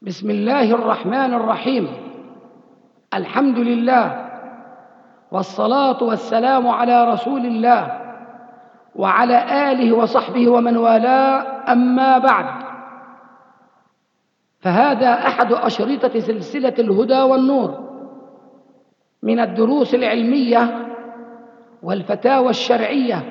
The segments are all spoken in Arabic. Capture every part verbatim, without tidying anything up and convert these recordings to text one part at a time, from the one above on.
بسم الله الرحمن الرحيم. الحمد لله، والصلاة والسلام على رسول الله وعلى آله وصحبه ومن والاه، أما بعد، فهذا أحد أشرطة سلسلة الهدى والنور من الدروس العلمية والفتاوى الشرعية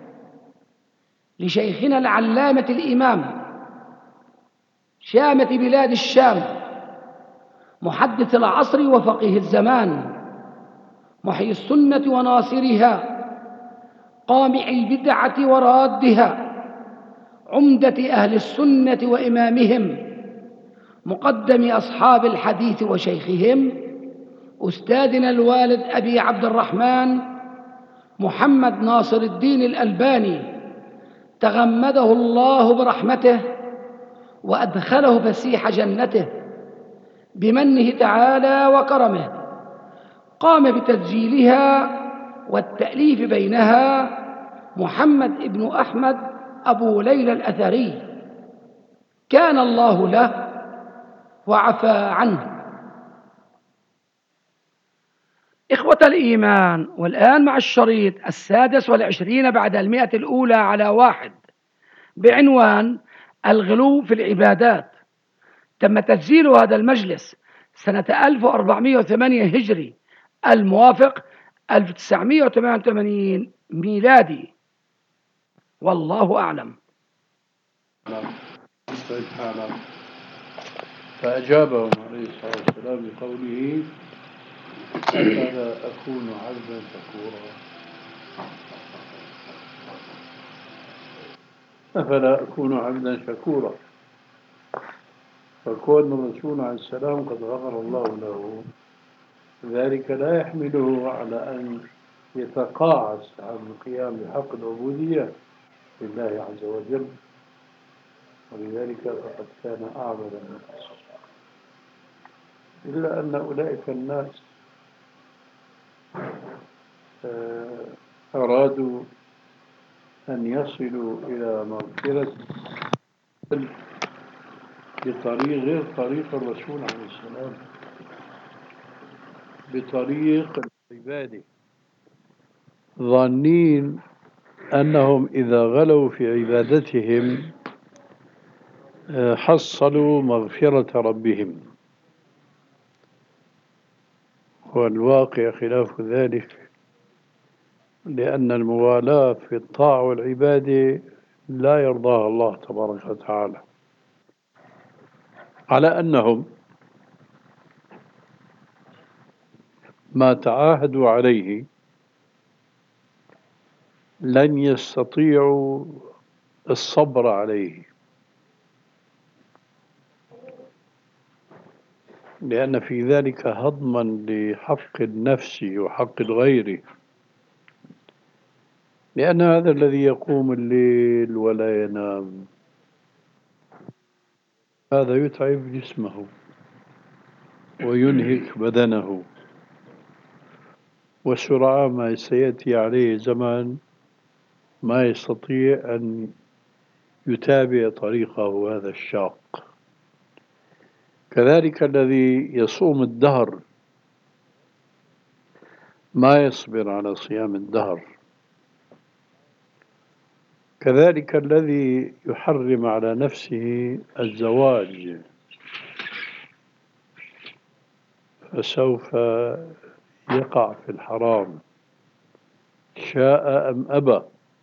لشيخنا العلامة الإمام شامة بلاد الشام، محدث العصر وفقيه الزمان، محيي السنة وناصرها، قامع البدعة ورادها، عمدة أهل السنة وإمامهم، مقدم أصحاب الحديث وشيخهم، أستاذنا الوالد أبي عبد الرحمن محمد ناصر الدين الألباني، تغمده الله برحمته وأدخله فسيح جنته بمنه تعالى وكرمه. قام بتسجيلها والتأليف بينها محمد بن أحمد أبو ليلى الأثري، كان الله له وعفى عنه. إخوة الإيمان، والآن مع الشريط السادس والعشرين بعد المئة الأولى على واحد بعنوان الغلو في العبادات. تم تسجيل هذا المجلس سنة ألف وأربعمائة وثمانية هجري، الموافق ألف وتسعمائة وثمانية وثمانين ميلادي، والله أعلم. فأجابهم عليه الصلاة والسلام بقوله: أفلا أكون عبدا شكورا أفلا أكون عبدا شكورا فكون الرسول عليه السلام قد غفر الله له، ذلك لا يحمله على أن يتقاعس عن القيام بحق العبودية لله عز وجل، ولذلك فقد كان أعبد الناس. إلا أن أولئك الناس أرادوا أن يصلوا إلى مغفرة بطريق غير طريق الرسول عليه السلام، بطريق العبادة، ظانين أنهم إذا غلوا في عبادتهم حصلوا مغفرة ربهم، والواقع خلاف ذلك، لأن الموالاة في الطاعة والعبادة لا يرضاها الله تبارك وتعالى، على أنهم ما تعاهدوا عليه لن يستطيعوا الصبر عليه، لأن في ذلك هضما لحق النفس وحق الغير، لأن هذا الذي يقوم الليل ولا ينام هذا يتعب جسمه وينهك بدنه، وسرعان ما سيأتي عليه زمان ما يستطيع أن يتابع طريقه هذا الشاق. كذلك الذي يصوم الدهر ما يصبر على صيام الدهر، كذلك الذي يحرم على نفسه الزواج فسوف يقع في الحرام شاء أم أبى،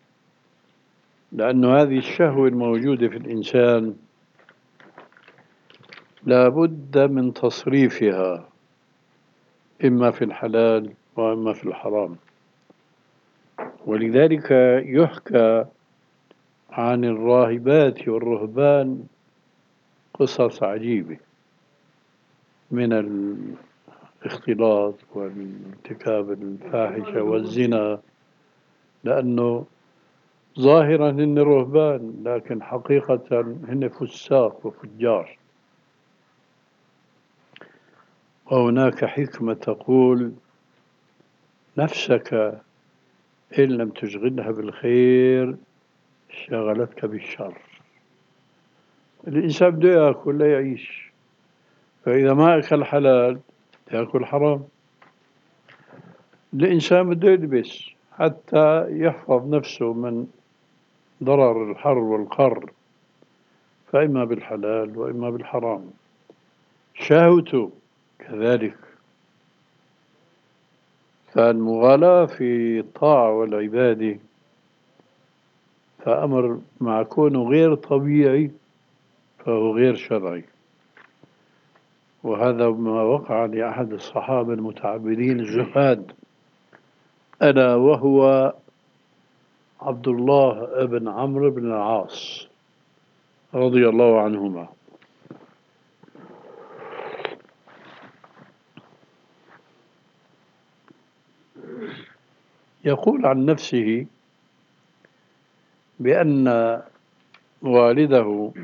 لأن هذه الشهوة الموجودة في الإنسان لا بد من تصريفها، إما في الحلال وإما في الحرام. ولذلك يحكى عن الراهبات والرهبان قصص عجيبة من الاختلاط والارتكاب الفاحشة والزنا، لأنه ظاهرا هن رهبان لكن حقيقة هن فساق وفجار. وهناك حكمة تقول: نفسك إن لم تشغلها بالخير شغلتك بالشر. الإنسان بده يأكل لا يعيش، فإذا ما أكل حلال يأكل حرام. الإنسان بده يلبس حتى يحفظ نفسه من ضرر الحر والقر، فإما بالحلال وإما بالحرام. شهوته كذلك. فالمغالاة في الطاعة والعبادة فأمر مع كونه غير طبيعي فهو غير شرعي. وهذا ما وقع لأحد الصحابة المتعبدين الزهاد، ألا وهو عبد الله بن عمرو بن العاص رضي الله عنهما. يقول عن نفسه بأن والده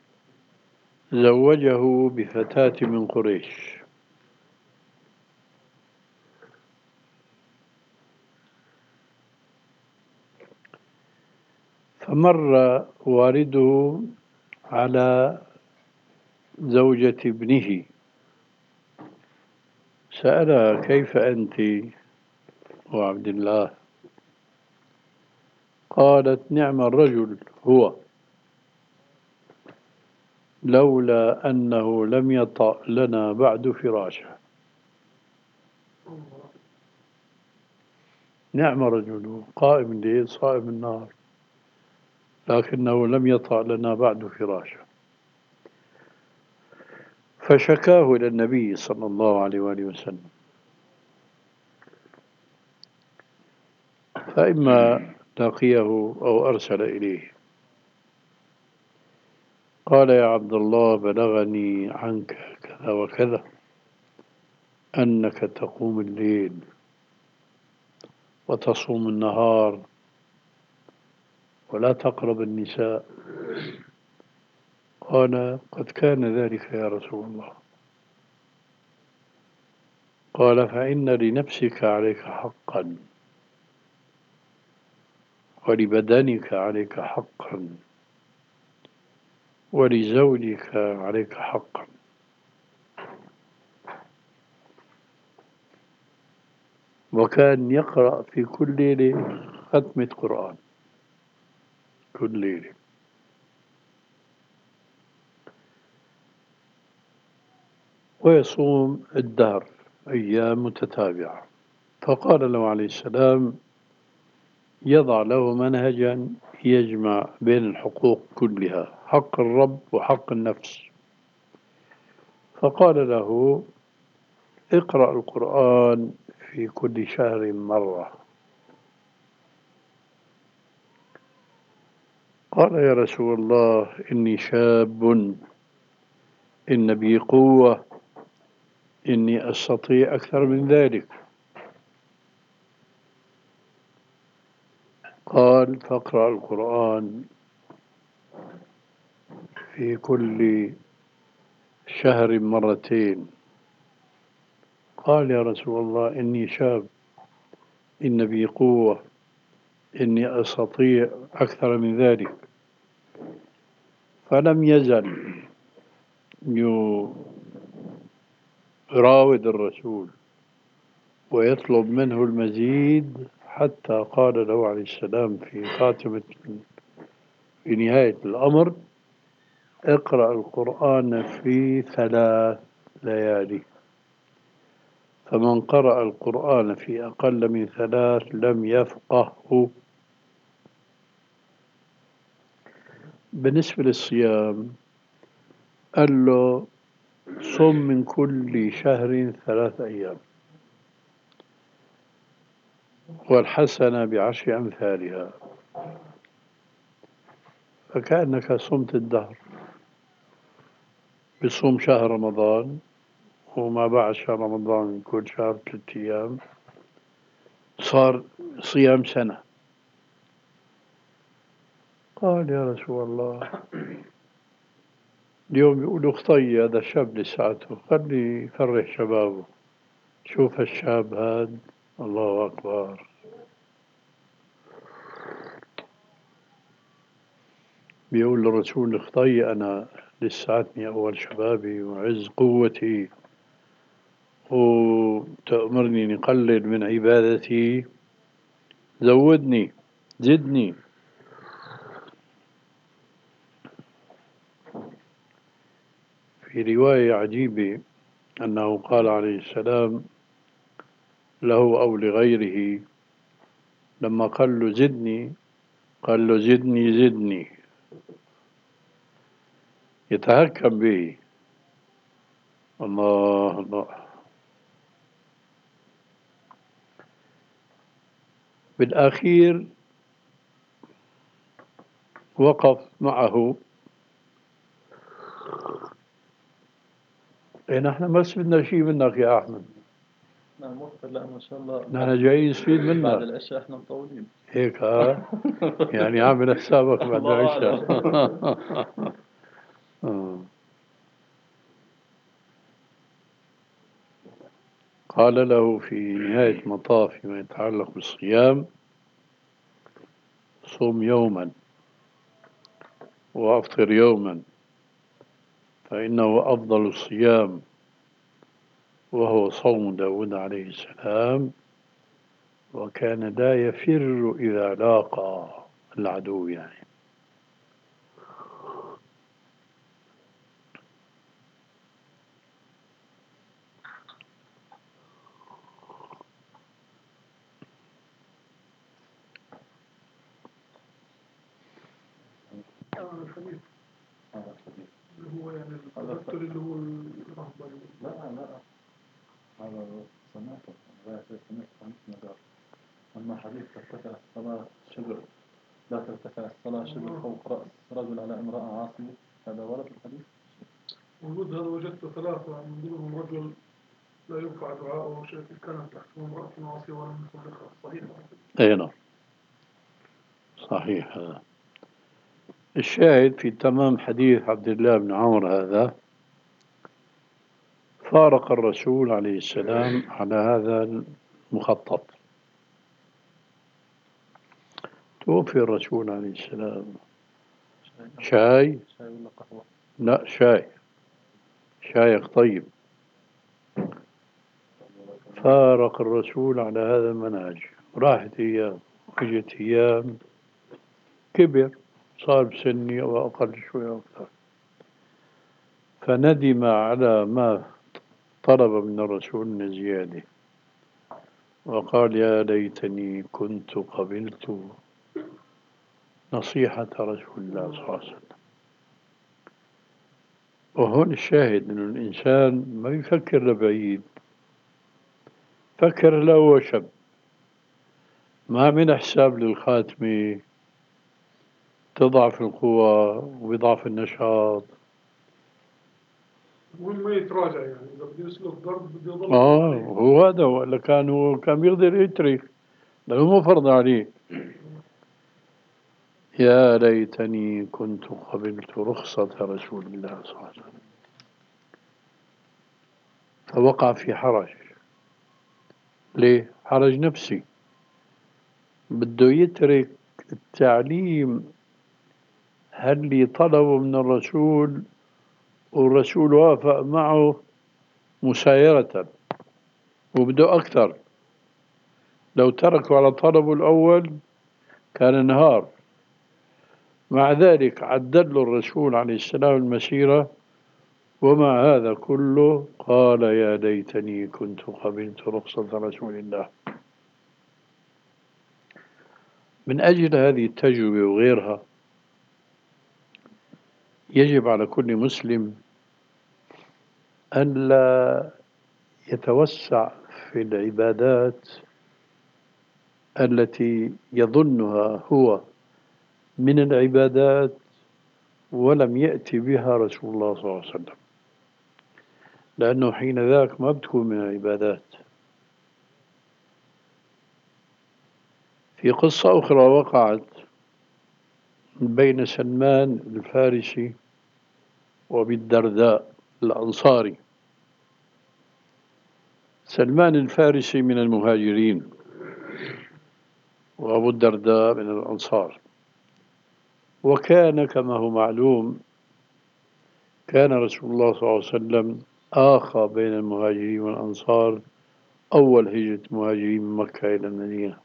زوجه بفتاة من قريش، فمر والده على زوجة ابنه سألها: كيف أنت وعبد الله؟ قالت: نعم الرجل هو، لولا أنه لم يطأ لنا بعد فراشا. نعم رجل قائم الليل صائم النهار، لكنه لم يطأ لنا بعد فراشا. فشكاه إلى النبي صلى الله عليه وآله وسلم، فإما لقيه أو أرسل إليه. قال: يا عبد الله، بلغني عنك كذا وكذا، أنك تقوم الليل وتصوم النهار ولا تقرب النساء. قال: قد كان ذلك يا رسول الله. قال: فإن لنفسك عليك حقا، ولبدنك عليك حقا، ولزوجك عليك حقا. وكان يقرأ في كل ليلة ختمة قرآن، كل ليلة. ويصوم الدهر أيام متتابعة. فقال له عليه السلام: يضع له منهجا يجمع بين الحقوق كلها، حق الرب وحق النفس. فقال له: اقرأ القرآن في كل شهر مرة. قال: يا رسول الله، إني شاب، إن بي قوة، إني أستطيع أكثر من ذلك. قال: فاقرأ القرآن في كل شهر مرتين. قال: يا رسول الله، إني شاب، إن بي قوة، إني أستطيع أكثر من ذلك. فلم يزل يراود الرسول ويطلب منه المزيد، حتى قال له عليه السلام في خاتمة في نهاية الأمر: اقرأ القرآن في ثلاث ليالي. فمن قرأ القرآن في أقل من ثلاث لم يفقهه. بالنسبة للصيام قال له: صم من كل شهر ثلاث أيام، والحسنة بعشر أمثالها، فكأنك صمت الدهر. بصوم شهر رمضان، وما بعد شهر رمضان كل شهر ثلاثة أيام، صار صيام سنة. قال: يا رسول الله، اليوم بيقولوا خطي هذا شاب لساته، خلي يفرح شبابه. شوف الشاب هاد، الله أكبر. بيقول للرسول: خطي أنا لساتني أول شبابي وعز قوتي، وتأمرني نقلل من عبادتي، زودني زدني. في رواية عجيبة أنه قال عليه السلام له أو لغيره لما قال له زدني، قال له زدني زدني، يتهكم به. الله الله. بالأخير وقف معه. إيه نحن بس بدنا شيء منك يا أحمد. نعم وقت لا ما شاء الله. نحن جايين نستفيد منك. بعد العشاء احنا مطولين. هيك ها؟ يعني عامل حسابك بعد العشاء. قال له في نهاية مطاف فيما يتعلق بالصيام: صم يوما وأفطر يوما، فإنه أفضل الصيام، وهو صوم داود عليه السلام، وكان لا يفر إذا لاقى العدو يعني. الحديث هذا الحديث اللي هو يعني التذكر اللي هو الرهبة. لا لا هذا سمعته لا سمعت عن قال أما حديث ترتفع الصلاة شبر لا ترتفع الصلاة شبر فوق رأس رجل على امرأة عاصية، هذا ورد الحديث موجود. هذا وجدت ثلاثة من ضمنهم رجل لا ينفع دعاءه شيء كانت تحت امرأة عاصية ولم يطلقها. صحيح؟ أي نعم صحيح. هذا الشاهد في تمام حديث عبد الله بن عمر هذا: فارق الرسول عليه السلام على هذا المخطط. توفي الرسول عليه السلام. شاي؟ شاي ولا قهوة؟ لا شاي، شايك طيب. فارق الرسول على هذا المنهج، راحت أيام وجت أيام كبر، صار بسني أو أقل شوي أو أكثر، فندم على ما طلب من الرسول من زيادة، وقال يا ليتني كنت قبلت نصيحة رسول الله صلى الله عليه وسلم. وهون الشاهد إنه الإنسان ما يفكر لبعيد، فكر له هو شاب، ما من حساب للخاتمة تضعف القوى ويضعف النشاط. المهم ما يتراجع، يعني إذا بده يسلك ضرب بده يضل. آه هو هذا، ولا كان هو كان بيقدر يترك لأنه مو فرض عليه. يا ليتني كنت قبلت رخصة رسول الله صلى الله عليه وسلم. فوقع في حرج. ليه؟ حرج نفسي، بده يترك التعليم اللي طلبه من الرسول، والرسول وافق معه مسايرة، وبده أكثر. لو تركوا على طلبه الأول كان انهار. مع ذلك عدل له الرسول عليه السلام المسيرة، ومع هذا كله قال يا ليتني كنت قبلت رخصة رسول الله. من أجل هذه التجربة وغيرها يجب على كل مسلم أن لا يتوسع في العبادات التي يظنها هو من العبادات ولم يأتي بها رسول الله صلى الله عليه وسلم، لأنه حين ذاك ما بتكون من العبادات. في قصة أخرى وقعت بين سلمان الفارسي وأبي الدرداء الأنصاري. سلمان الفارسي من المهاجرين، وأبو الدرداء من الأنصار. وكان كما هو معلوم كان رسول الله صلى الله عليه وسلم آخى بين المهاجرين والأنصار أول هجرة مهاجرين من مكة إلى المدينة.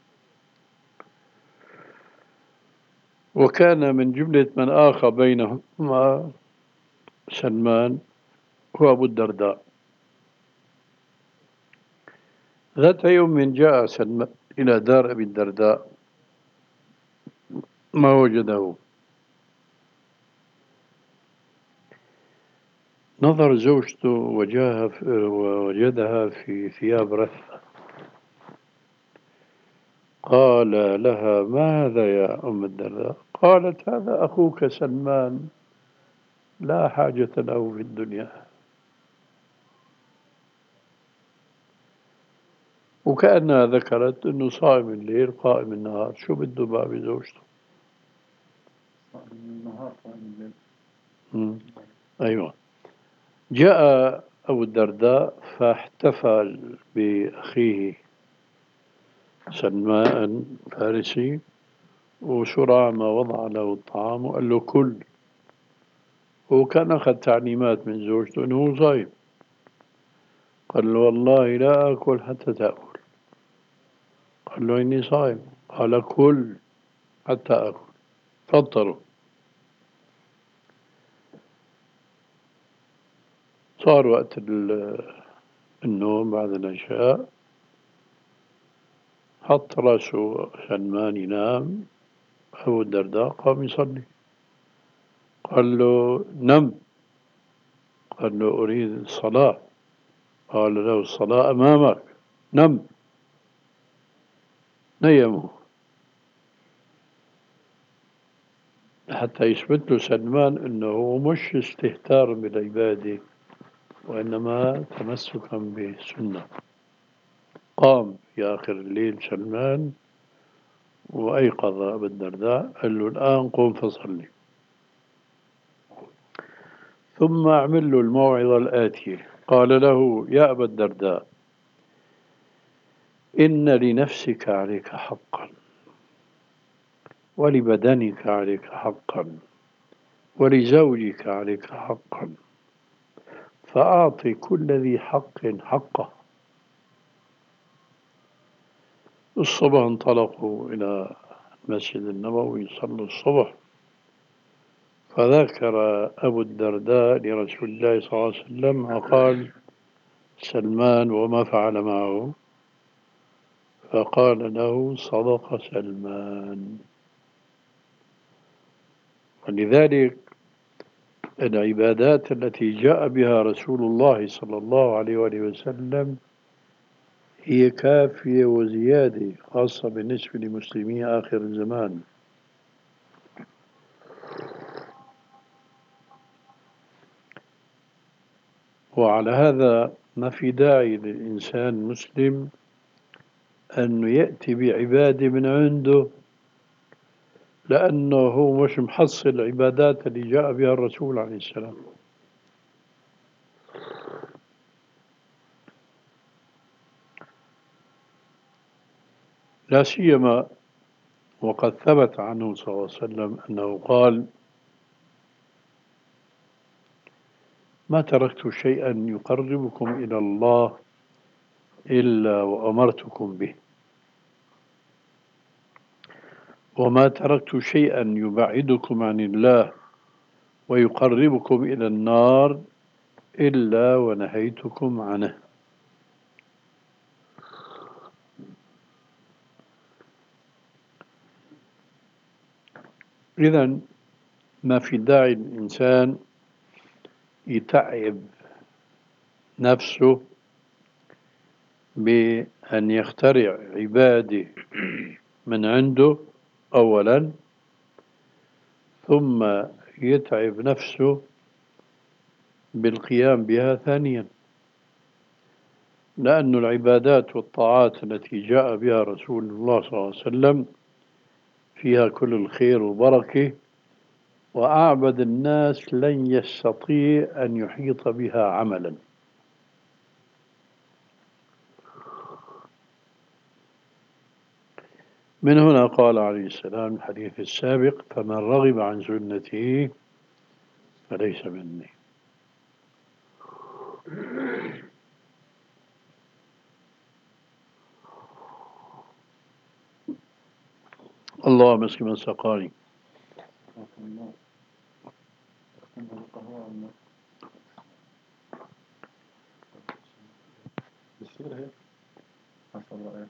وكان من جملة من آخى بينهما سلمان هو أبو الدرداء. ذات يوم جاء سلمان إلى دار أبي الدرداء ما وجده. نظر زوجته وجاها ووجدها في ثياب رثة. قال لها: ما هذا يا أم الدرداء؟ قالت: هذا أخوك سلمان، لا حاجة له في الدنيا. وكأنها ذكرت أنه صائم الليل قائم النهار. شو بده بقى بزوجته؟ صائم النهار صائم الليل. مم. أيوة. جاء أبو الدرداء فاحتفل بأخيه سلمان فارسي، وسرعة ما وضع له الطعام وقال له: كل. هو كان أخذ تعليمات من زوجته أنه هو صايم. قال له: والله لا أكل حتى تأكل. قال له: إني صايم. قال: كل حتى أكل. فطروا. صار وقت النوم بعد العشاء، حط راسه سلمان ينام. أبو الدرداء قام يصلي. قال له: نم. قال له: أريد الصلاة. قال له: الصلاة أمامك، نم. نيمه حتى يثبت له سلمان أنه مش استهتار بالعبادة، وإنما تمسكا بالسنة. قام في آخر الليل سلمان وأيقظ أبا الدرداء، قال له: الآن قم فصلي. ثم أعمل له الموعظة الآتية. قال له: يا أبا الدرداء، إن لنفسك عليك حقا، ولبدنك عليك حقا، ولزوجك عليك حقا، فأعط كل ذي حق حقه. الصبح انطلقوا إلى المسجد النبوي صلوا الصبح. فذكر أبو الدرداء لرسول الله صلى الله عليه وسلم وقال: سلمان وما فعل معه؟ فقال له: صدق سلمان. ولذلك العبادات التي جاء بها رسول الله صلى الله عليه وآله وسلم هي كافية وزيادة، خاصة بالنسبة لمسلمي آخر الزمان. وعلى هذا ما في داعي للإنسان المسلم أنه يأتي بعبادة من عنده، لأنه هو مش محصل العبادات اللي جاء بها الرسول عليه السلام. لا سيما وقد ثبت عنه صلى الله عليه وسلم أنه قال: ما تركت شيئا يقربكم إلى الله إلا وأمرتكم به، وما تركت شيئا يبعدكم عن الله ويقربكم إلى النار إلا ونهيتكم عنه. إذن ما في داعي الإنسان يتعب نفسه بأن يخترع عبادة من عنده أولا، ثم يتعب نفسه بالقيام بها ثانيا، لأن العبادات والطاعات التي جاء بها رسول الله صلى الله عليه وسلم فيها كل الخير والبركة، وأعبد الناس لن يستطيع أن يحيط بها عملا. من هنا قال عليه السلام الحديث السابق: فمن رغب عن سنتي فليس مني. الله مسكين من سقاني. بصير هيك حصل رأيك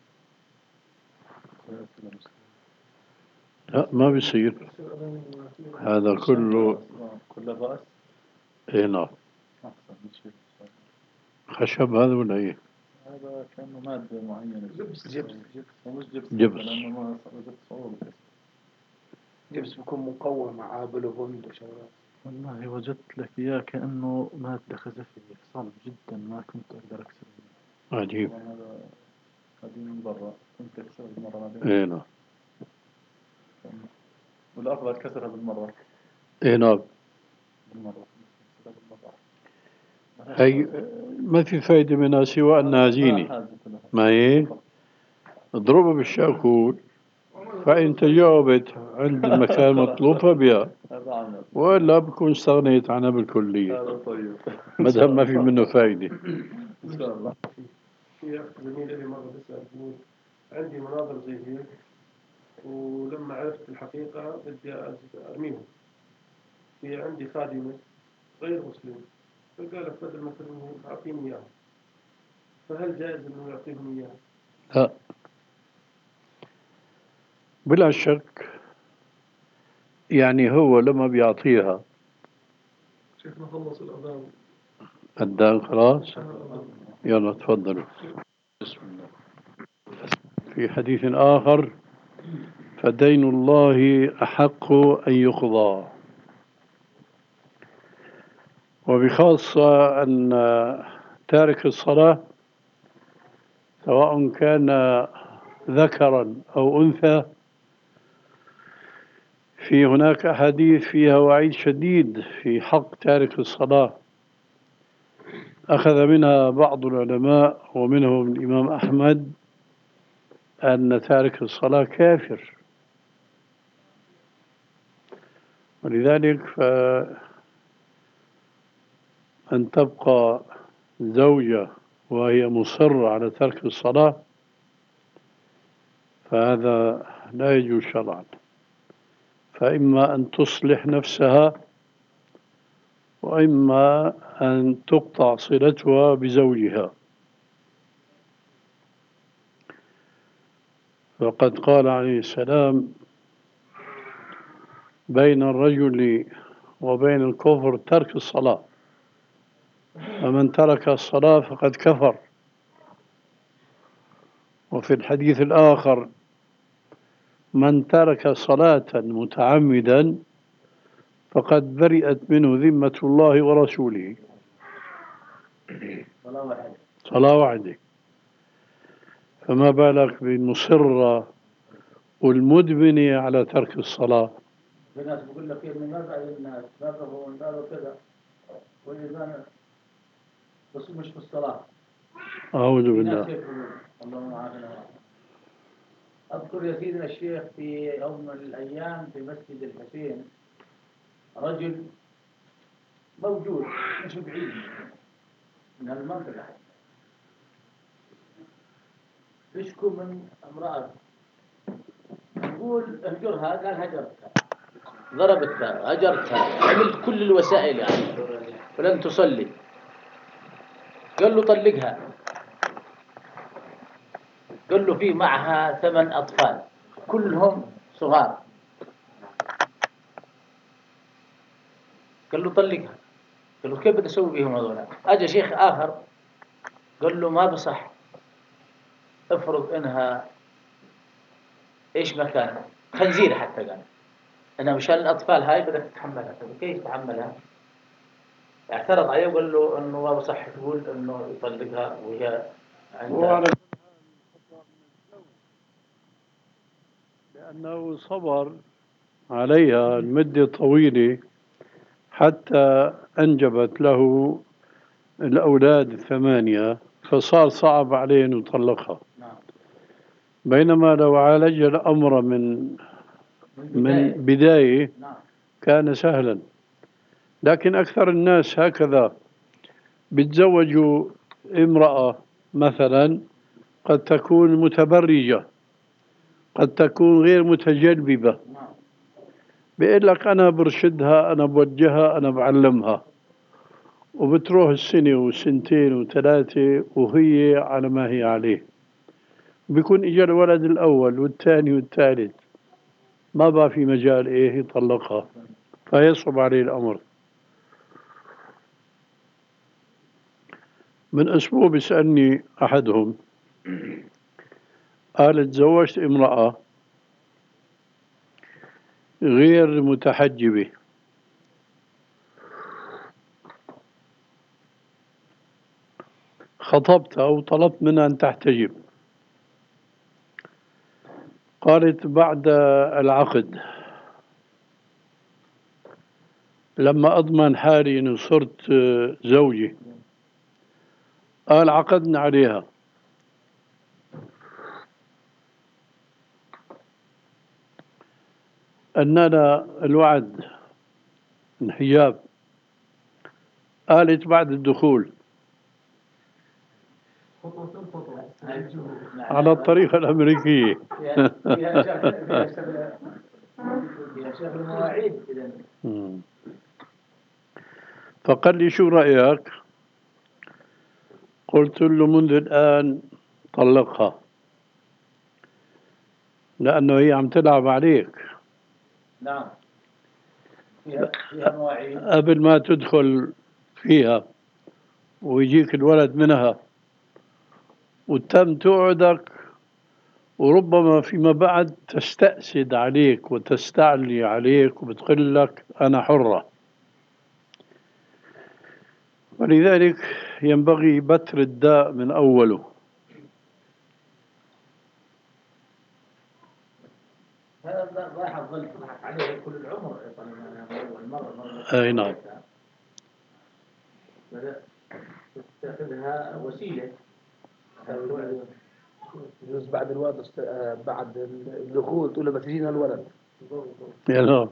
لا ما بيصير هذا كله كله بأس. اي نعم. أحسن من شيء. خشب هذا ولا ايه؟ هذا كأنه مادة معينة. جبس جبس جبس ومش جبس. جبس. لأنه ما جبس صعوبة. جبس بيكون مقوم مع بلوبوند وشغلات. والله وجدت لك إياه كأنه مادة خزفية صعب جدا ما كنت أقدر أكسر منه. عجيب. هذا قديم من برا كنت أكسره بالمرة بعدين. اي نعم. والأفضل كسرها بالمرة. اي نعم. بالمرة. هي ما في فايدة منها سوى أنها زينة. ما هي اضربها بالشاكول فإن تجاوبت عند المكان المطلوب فبها وإلا بكون استغنيت عنها بالكلية. هذا طيب. ما دام ما في منه فايدة. إن شاء الله. في أخ زميل لي مرة بيسأل بيقول عندي مناظر زي هيك ولما عرفت الحقيقة بدي أرميهم. في عندي خادمة غير مسلم فقالت بدل ما ترميهم أعطيني إياهم. فهل جائز إنه يعطيهم إياهم؟ لا بلا شك. يعني هو لما بيعطيها شيخنا خلص الأذان. الدان خلاص. الأذان. يلا تفضلوا. بسم الله. في حديث آخر فدين الله أحق أن يقضى. وبخاصة أن تارك الصلاة سواء كان ذكرا أو أنثى في هناك أحاديث فيها وعيد شديد في حق تارك الصلاة أخذ منها بعض العلماء ومنهم الإمام أحمد أن تارك الصلاة كافر. ولذلك فأن تبقى زوجة وهي مصرة على ترك الصلاة فهذا لا يجوز شرعا. فإما أن تصلح نفسها وإما أن تقطع صلتها بزوجها. فقد قال عليه السلام بين الرجل وبين الكفر ترك الصلاة فمن ترك الصلاة فقد كفر. وفي الحديث الآخر من ترك صلاة متعمدا فقد برئت منه ذمة الله ورسوله. صلاة واحدة. فما بالك بالمصرة والمدمنة على ترك الصلاة. في ناس بيقول لك من نبع الناس نبعوا ونبعوا كذا والإذان بس مش في الصلاة. أعوذ بالله. اللهم عافنا. أذكر يا سيدنا الشيخ في يوم من الأيام في مسجد الحسين رجل موجود مش بعيد من المنطقة يشكو من امرأة يقول اهجرها قال هجرتها ضربتها هجرتها عملت كل الوسائل يعني ولن تصلي. قال له طلقها. قال له في معها ثمان أطفال كلهم صغار. قال له طلقها. قال له كيف بدي أسوي بهم هذولا؟ أجا شيخ آخر قال له ما بصح. افرض إنها إيش مكانها خنزير حتى قال أنا مشان الأطفال هاي بدك تتحملها. كيف تتحملها؟ اعترض عليه وقال له إنه ما بصح تقول إنه يطلقها وهي عندها. لأنه صبر عليها المدة طويلة حتى أنجبت له الأولاد الثمانية فصار صعب عليه أن يطلقها. بينما لو عالج الأمر من من بداية كان سهلا. لكن أكثر الناس هكذا بتزوجوا امرأة مثلا قد تكون متبرجة، قد تكون غير متجلببة، بيقول لك أنا برشدها، أنا بوجهها، أنا بعلمها، وبتروح السنة وسنتين وثلاثة وهي على ما هي عليه، بيكون إجا الولد الأول والثاني والثالث، ما بقى في مجال إيه يطلقها، فيصعب عليه الأمر. من أسبوع بيسألني أحدهم، قال تزوجت امرأة غير متحجبة، خطبتها وطلبت منها أن تحتجب، قالت بعد العقد لما أضمن حالي أني صرت زوجي، قال عقدنا عليها، أننا الوعد انحجاب، قالت بعد الدخول على الطريقة الأمريكية. فيها شغل فيها شغل فيها شغل مواعيد إذا. فقال لي شو رأيك؟ قلت له منذ الآن طلقها، لأنه هي عم تلعب عليك. نعم فيها فيها مواعيد قبل ما تدخل فيها ويجيك الولد منها وتم توعدك، وربما فيما بعد تستأسد عليك وتستعلي عليك وبتقول لك أنا حرة. ولذلك ينبغي بتر الداء من أوله. هذا راح تظل تضحك عليه كل العمر طالما أول مرة مرة. أي نعم. تتخذها وسيلة. يجوز بعد الولد است... آه، بعد الدخول تقول له ما تجينا الولد. يا نعم.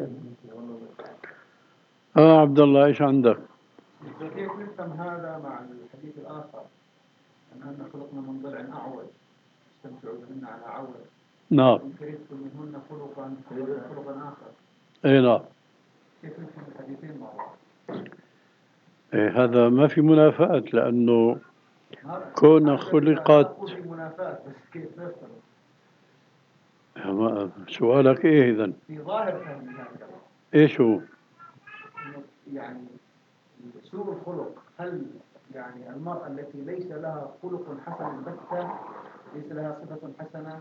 آه عبد الله إيش عندك؟ كيف نفهم هذا مع الحديث الآخر أننا خلقنا من ضلع أعوج استمتعوا بهن على عوج. نعم. إن كرهتم منهن خلقا خلقا آخر. أي نعم. كيف نفهم الحديثين مع بعض؟ إيه هذا ما في منافاة، لأنه كون خلقت منافاة، بس كيف نفهم؟ سؤالك إيه إذن؟ في ظاهر فهم هذا. إيش هو؟ يعني سوء الخلق، هل يعني المرأة التي ليس لها خلق حسن بتة، ليس لها صفة حسنة،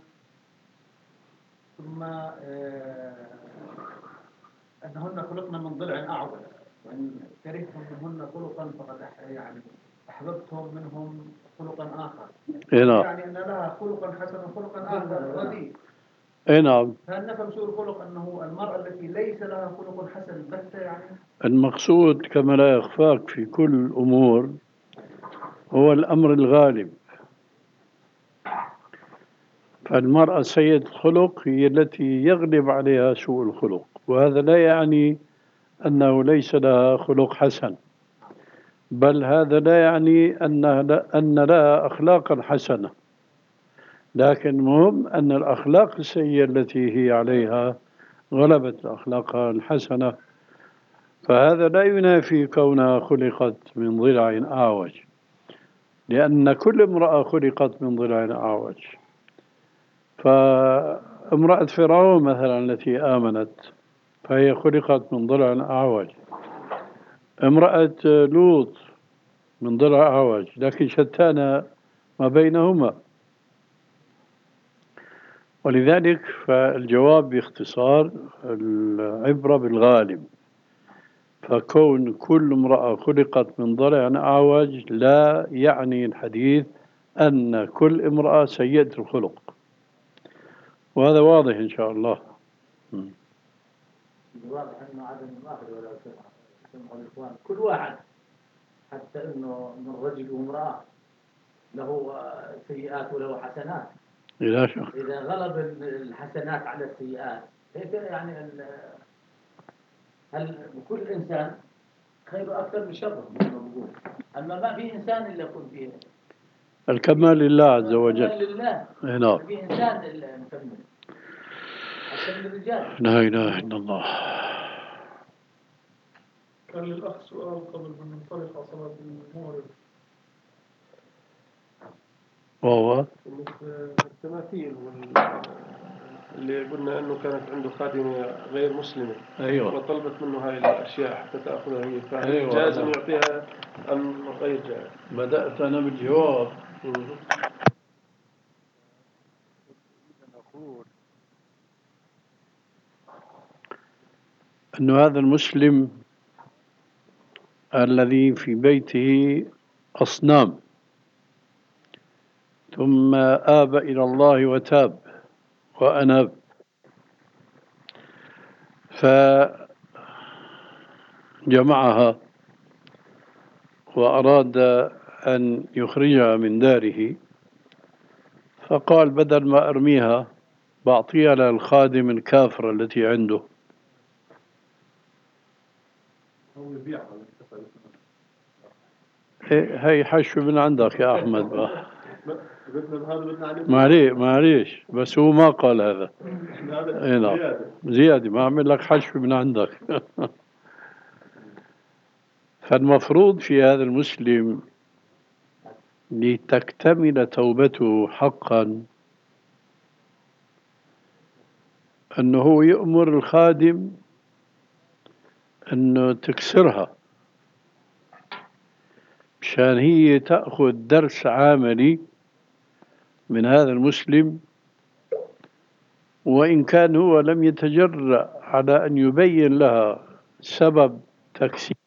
ثم آه أنهن خلقنا من ضلع أعوج، وإن كرهتم منهن خلقا فقد يعني أحببتم منهم خلقا آخر. يعني أن لها خلقا حسنا خلقا آخر رديء. أي نعم. هل نفهم سوء الخلق أنه المرأة التي ليس لها خلق حسن بتة يعني؟ المقصود كما لا يخفاك في كل الأمور هو الأمر الغالب. فالمرأة سيد الخلق هي التي يغلب عليها سوء الخلق، وهذا لا يعني أنه ليس لها خلق حسن، بل هذا لا يعني أنها أن لها أخلاقا حسنة، لكن مهم أن الأخلاق السيئة التي هي عليها غلبت الأخلاق الحسنة. فهذا لا ينافي كونها خلقت من ضلع أعوج، لأن كل امرأة خلقت من ضلع أعوج. فامرأة فرعون مثلا التي آمنت فهي خلقت من ضلع أعوج، امرأة لوط من ضلع أعوج، لكن شتان ما بينهما. ولذلك فالجواب باختصار العبرة بالغالب. فكون كل امرأة خلقت من ضلع أعوج لا يعني الحديث أن كل امرأة سيئة الخلق، وهذا واضح إن شاء الله. واضح أنه عدم الواحد ولا سمع الإخوان كل واحد، حتى أنه من رجل وامرأة له سيئات وله حسنات. لا شك. إذا غلب الحسنات على السيئات هيك يعني هل كل إنسان خيره أكثر من شره مثل ما بقول. أما ما في إنسان إلا يكون فيه الكمال لله عز وجل. الكمال لله. نعم. ما في إنسان إلا مكمل حتى من الرجال. لا إله إلا الله. كان للأخ سؤال قبل أن ننطلق على صلاة المغرب. وهو التماثيل وال... اللي قلنا أنه كانت عنده خادمة غير مسلمة. أيوة. وطلبت منه هاي الأشياء حتى تأخذها هي. فهل أيوة. جاز أن يعطيها أم غير جاز؟ بدأت أنا بالجواب. أن هذا المسلم الذي في بيته أصنام ثم آب إلى الله وتاب وأناب، فجمعها وأراد أن يخرجها من داره، فقال بدل ما أرميها بعطيها للخادم الكافرة التي عنده. هو يبيعها. هي حشو من عندك يا أحمد. معليش معليش بس هو ما قال هذا. هنا زيادة ما أعمل لك حشو من عندك. فالمفروض في هذا المسلم لتكتمل توبته حقا أنه يأمر الخادم أنه تكسرها مشان هي تأخذ درس عملي من هذا المسلم، وإن كان هو لم يتجرأ على أن يبين لها سبب تكسير،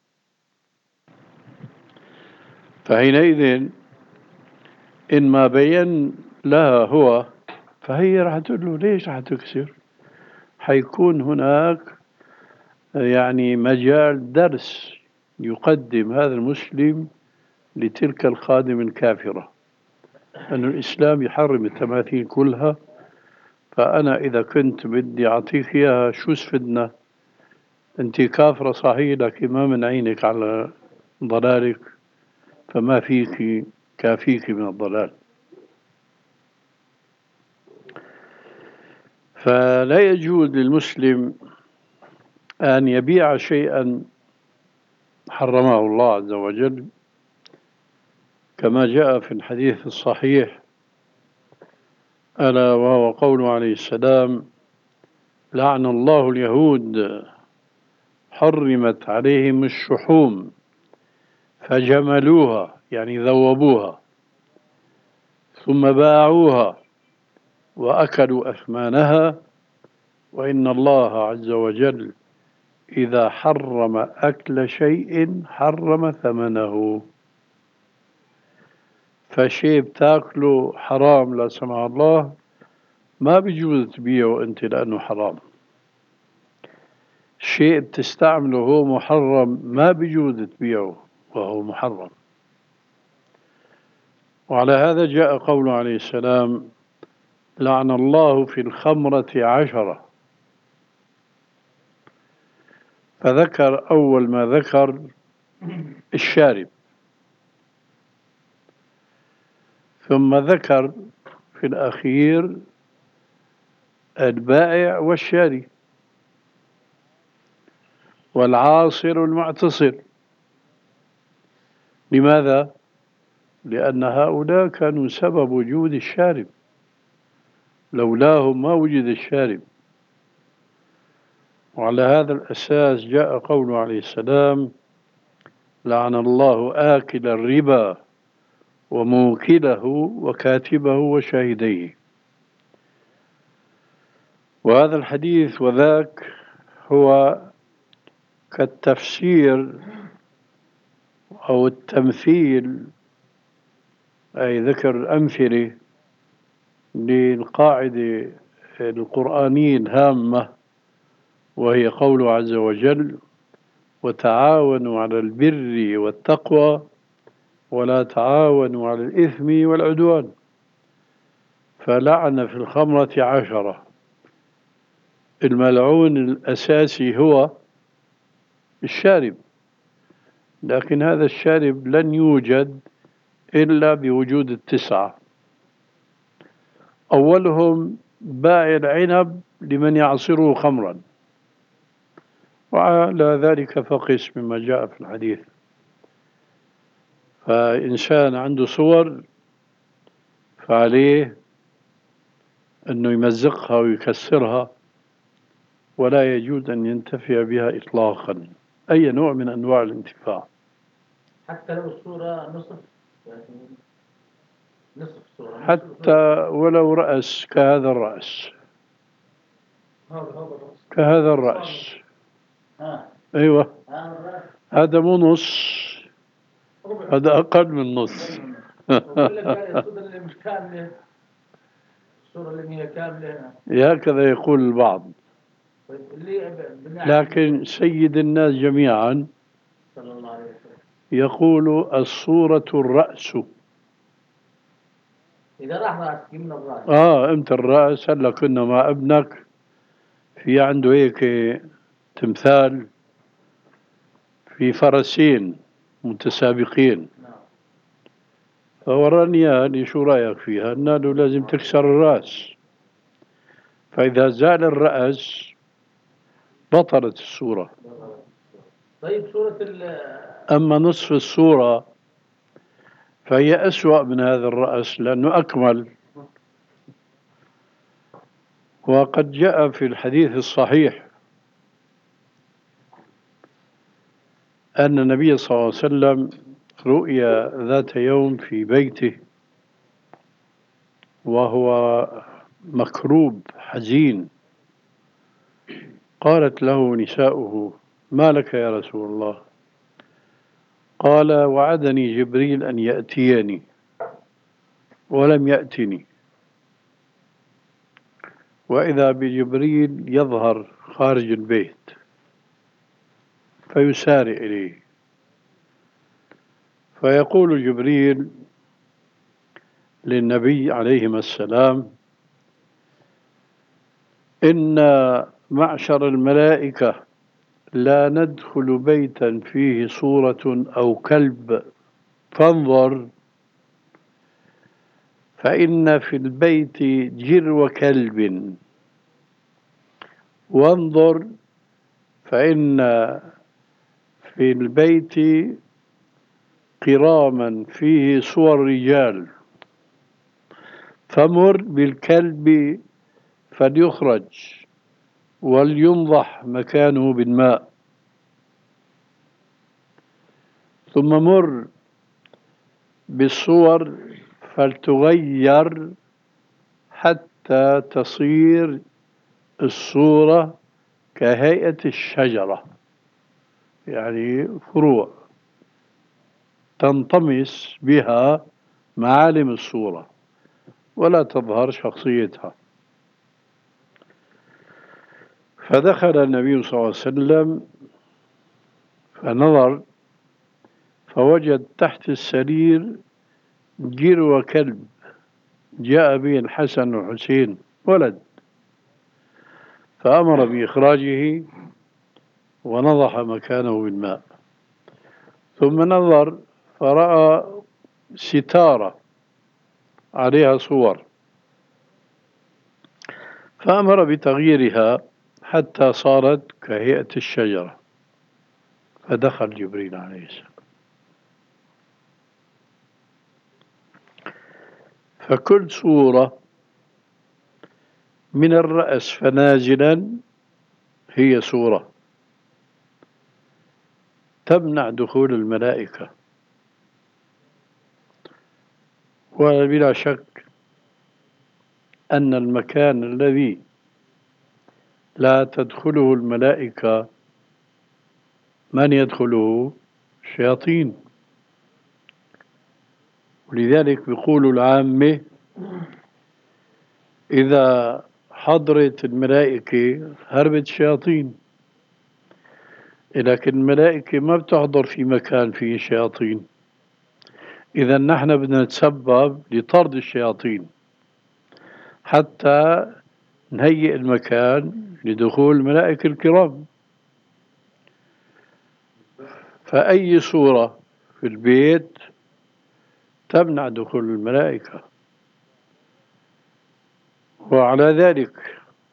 فحينئذ إن ما بين لها هو فهي راح تقول له ليش راح تكسر؟ حيكون هناك يعني مجال درس يقدم هذا المسلم لتلك الخادم الكافرة أن الإسلام يحرم التماثيل كلها، فأنا إذا كنت بدي أعطيك إياها شو سفدنا؟ أنت كافرة صحيح لكن ما من عينك على ضلالك، فما فيك كافيك من الضلال. فلا يجوز للمسلم أن يبيع شيئا حرمه الله عز وجل، كما جاء في الحديث الصحيح ألا وهو قوله عليه السلام: لعن الله اليهود حرمت عليهم الشحوم فجملوها يعني ذوبوها ثم باعوها وأكلوا أثمانها، وإن الله عز وجل إذا حرم أكل شيء حرم ثمنه. فشيء بتاكله حرام لا سمح الله ما بيجوز تبيعه أنت لأنه حرام. شيء بتستعمله هو محرم ما بيجوز تبيعه وهو محرم. وعلى هذا جاء قوله عليه السلام: لعن الله في الخمرة عشرة. فذكر أول ما ذكر الشارب، ثم ذكر في الأخير البائع والشاري والعاصر والمعتصر. لماذا؟ لأن هؤلاء كانوا سبب وجود الشارب، لولاهم ما وجد الشارب. وعلى هذا الأساس جاء قوله عليه السلام: لعن الله آكل الربا وموكله وكاتبه وشاهديه. وهذا الحديث وذاك هو كالتفسير أو التمثيل، أي ذكر الأمثلة للقاعدة القرآنية الهامة، وهي قوله عز وجل: وتعاونوا على البر والتقوى ولا تعاونوا على الإثم والعدوان. فلعن في الخمرة عشرة، الملعون الأساسي هو الشارب، لكن هذا الشارب لن يوجد إلا بوجود التسعة. أولهم بائع العنب لمن يعصره خمرا، وعلى ذلك فقس مما جاء في الحديث. فإنسان عنده صور فعليه أنه يمزقها ويكسرها، ولا يجوز أن ينتفع بها إطلاقا، أي نوع من أنواع الانتفاع. حتى لو الصورة نصف، يعني نصف صورة، حتى ولو رأس كهذا الرأس، هذا هذا الرأس كهذا الرأس. آه. أيوة، آه الرأس. هذا مو نص، هذا أقل من نص. ويقول لك يعني الصورة اللي مش كاملة، الصورة اللي هي كاملة، هكذا يقول البعض. اللي لكن سيد الناس جميعا صلى الله عليه وسلم يقول الصورة الرأس. إذا راح رأس من الرأس. آه أنت الرأس. هلا كنا مع ابنك في عنده هيك تمثال في فرسين متسابقين، نعم. فوراني إياه، شو رأيك فيها؟ قلنا له لازم تكسر الرأس، فإذا زال الرأس بطلت الصورة. طيب صورة ال أما نصف الصورة فهي أسوأ من هذا الرأس لأنه أكمل. وقد جاء في الحديث الصحيح أن النبي صلى الله عليه وسلم رؤيا ذات يوم في بيته وهو مكروب حزين. قالت له نساؤه: ما لك يا رسول الله؟ قال: وعدني جبريل أن يأتيني ولم يأتني، وإذا بجبريل يظهر خارج البيت فيسارع إليه، فيقول جبريل للنبي عليهما السلام: إن معشر الملائكة لا ندخل بيتا فيه صورة أو كلب فانظر، فإن في البيت جرو كلب، وانظر فإن في البيت قراما فيه صور رجال، فمر بالكلب فليخرج ولينضح مكانه بالماء، ثم مر بالصور فلتغير حتى تصير الصورة كهيئة الشجرة، يعني فروع تنطمس بها معالم الصورة ولا تظهر شخصيتها. فدخل النبي صلى الله عليه وسلم فنظر فوجد تحت السرير جرو كلب جاء به الحسن والحسين ولد، فأمر بإخراجه ونضح مكانه بالماء، ثم نظر فرأى ستارة عليها صور فأمر بتغييرها حتى صارت كهيئة الشجرة، فدخل جبريل عليه السلام. فكل صورة من الرأس فنازلا هي صورة تمنع دخول الملائكة، وبلا شك أن المكان الذي لا تدخله الملائكة من يدخله؟ الشياطين. ولذلك بيقولوا العامة إذا حضرت الملائكة هربت الشياطين، لكن الملائكة ما بتحضر في مكان فيه شياطين، إذا نحن بدنا نتسبب لطرد الشياطين حتى نهيئ المكان لدخول الملائكة الكرام. فأي صورة في البيت تمنع دخول الملائكة. وعلى ذلك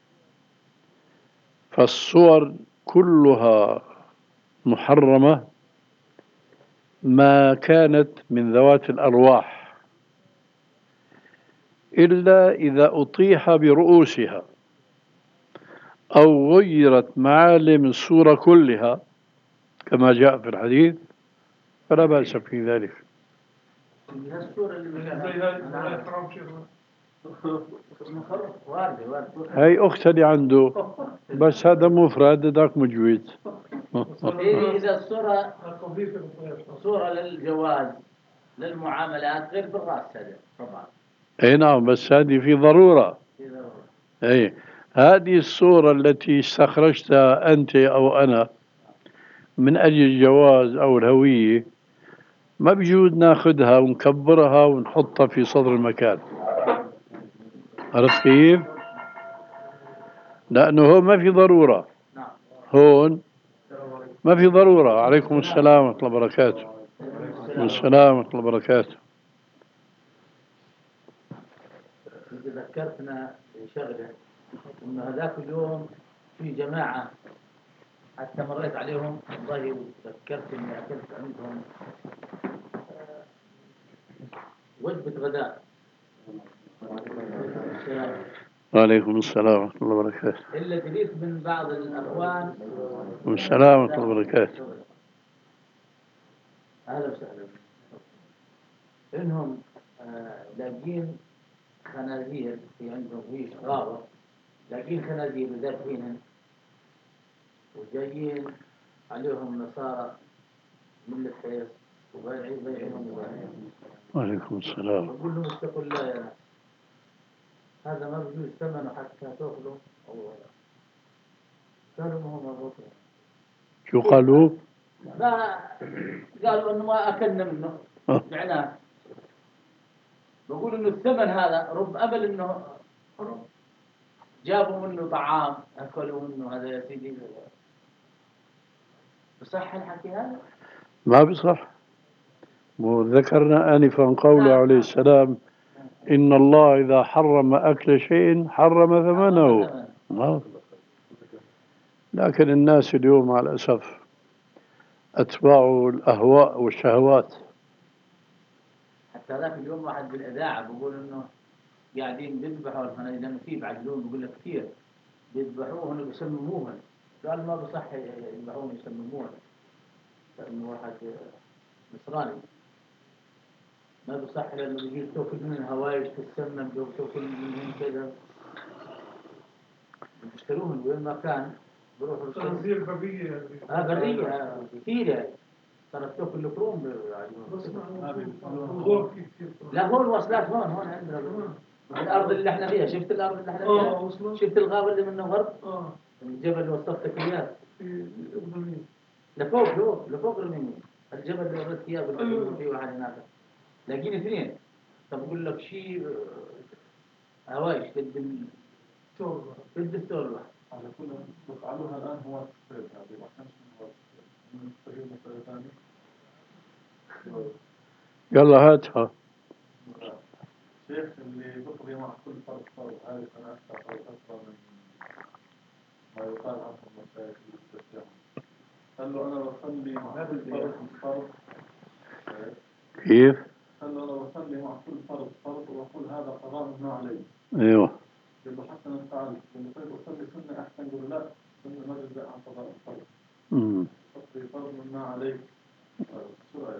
فالصور كلها محرمة ما كانت من ذوات الأرواح، إلا إذا أطيح برؤوسها أو غيرت معالم الصورة كلها كما جاء في الحديث فلا بأس في ذلك. الصورة اللي زي هاي هاي حرام شيخ. واردة واردة. هاي أختي اللي عنده، بس هذا مفرد ذاك مجويد. إيه إذا الصورة صورة للجواز للمعاملات غير بالرأس هذا طبعا. أي نعم، بس هذه في ضرورة. أي هذه الصورة التي استخرجتها أنت أو أنا من أجل الجواز أو الهوية ما بيجوز ناخذها ونكبرها ونحطها في صدر المكان. عرفت كيف؟ لأنه هو ما في ضرورة. هون ما في ضرورة. عليكم السلام ورحمة الله وبركاته. السلام ورحمة الله وبركاته. ذكرتنا بشغلة إنه هذاك اليوم في جماعة حتى مريت عليهم والله ذكرت إني أكلت عندهم وجبة غداء. وعليكم السلام ورحمة الله وبركاته. إلا جريت من بعض الأخوان. والسلام ورحمة الله وبركاته. أهلا وسهلا. إنهم آه لاقين خنازير في عندهم في غابة، لاقين خنازير وذابحينهم وجايين عليهم نصارى من الحيص وبايعين بيعهم وبايعهم. وعليكم السلام. أقول لهم اتقوا الله يا ناس، هذا ما بجوز ثمنه حتى تأخذوا. قالوا ما هو مربوط. شو قالوا؟ ما قالوا إنه ما أكلنا منه معناه. بقول إنه الثمن هذا رب أمل إنه جابوا منه طعام أكلوا منه هذا يا سيدي. بصح الحكي هذا؟ ما بصح. وذكرنا آنفا قوله عليه السلام إن الله إذا حرم أكل شيء حرم ثمنه. ما. لكن الناس اليوم مع الأسف أتباع الأهواء والشهوات. حتى ذاك اليوم واحد بالإذاعة بقول إنه قاعدين بيذبحوا الخنازير لما فيه بعجلون بقول لك كثير بيذبحوهن ويسمموهن. قال ما بصح يذبحوهن ويسمموهن لأنه واحد نصراني ما بصح لأنه بيجي تأكل من هوايش تتسمم تأكل منهم كذا بيشتروهن وين ما كان بروحوا خنازير برية. ها برية كثير يعني صارت تأكل الكروم. لا هون وصلات هون هون عندنا الأرض اللي احنا فيها. شفت الأرض اللي احنا فيها؟ شفت الغابة اللي منه غرب؟ الجبل اللي وصفتك إياه لفوق لفوق لفوق اليمين. الجبل اللي وريتك إياه قلت في واحد هناك لاقين اثنين. طب أقول لك شيء هوايش ضد التربة ضد التربة. على كل يفعلوها الآن هو الصيد هذه ما كانش من الصيد مثلا ثاني. يلا هاتها. شيخ اللي بقضي مع كل فرد فرد هذه أنا أكثر أكثر من ما يقال عنهم المشايخ اللي بتشجعهم. قال له أنا بصلي مع كل فرد فرد. كيف؟ قال له أنا بصلي مع كل فرد فرد وأقول هذا قضاء منه علي. أيوه. قال له حتى أنا فعلت. قال له طيب أصلي سنة أحسن. قال له لا سنة ما جزاء عن قضاء الفرد. امم. أصلي فرد منه علي. شو رأيك؟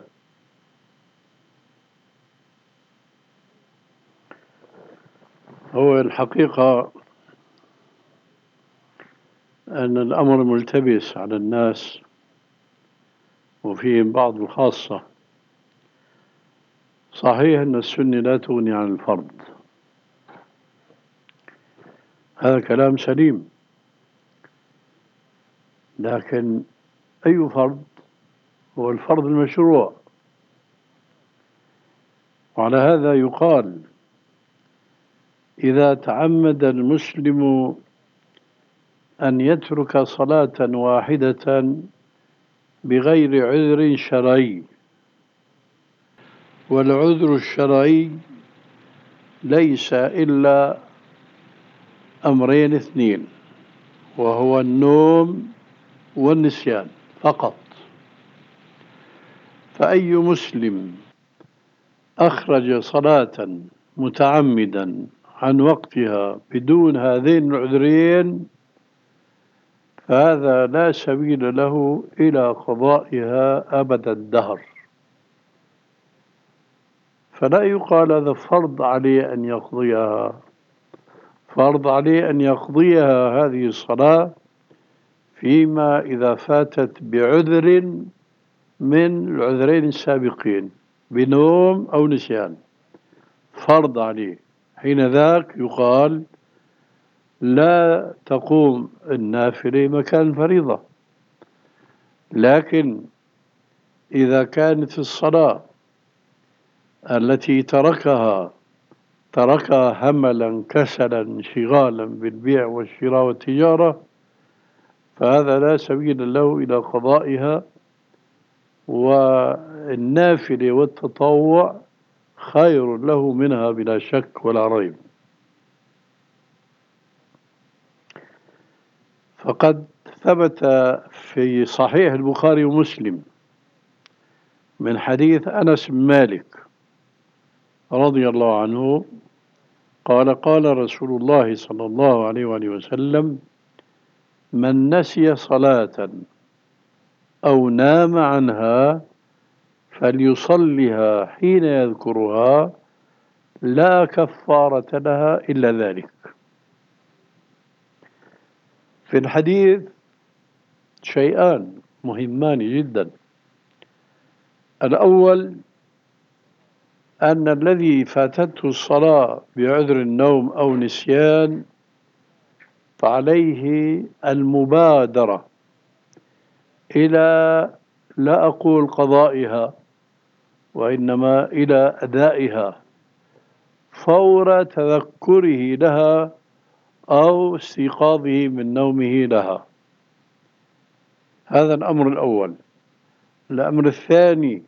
هو الحقيقة أن الأمر ملتبس على الناس وفيهم بعض الخاصة. صحيح أن السنة لا تغني عن الفرض، هذا كلام سليم، لكن أي فرض؟ هو الفرض المشروع. وعلى هذا يقال إذا تعمد المسلم أن يترك صلاة واحدة بغير عذر شرعي. والعذر الشرعي ليس إلا أمرين اثنين، وهو النوم والنسيان فقط. فأي مسلم أخرج صلاة متعمدا عن وقتها بدون هذين العذرين فهذا لا سبيل له إلى قضائها أبد الدهر. فلا يقال هذا فرض عليه أن يقضيها. فرض عليه أن يقضيها هذه الصلاة فيما إذا فاتت بعذر من العذرين السابقين، بنوم أو نسيان، فرض عليه. حين ذاك يقال لا تقوم النافلة مكان الفريضة. لكن إذا كانت الصلاة التي تركها تركها هملا كسلا انشغالا بالبيع والشراء والتجارة فهذا لا سبيل له إلى قضائها، والنافلة والتطوع خير له منها بلا شك ولا ريب. فقد ثبت في صحيح البخاري ومسلم من حديث أنس بن مالك رضي الله عنه قال قال رسول الله صلى الله عليه وآله وسلم: من نسي صلاة أو نام عنها فليصلها حين يذكرها لا كفارة لها إلا ذلك. في الحديث شيئان مهمان جدا. الأول أن الذي فاتته الصلاة بعذر النوم أو نسيان فعليه المبادرة إلى لا أقول قضائها وإنما إلى أدائها فور تذكره لها أو استيقاظه من نومه لها. هذا الأمر الأول. الأمر الثاني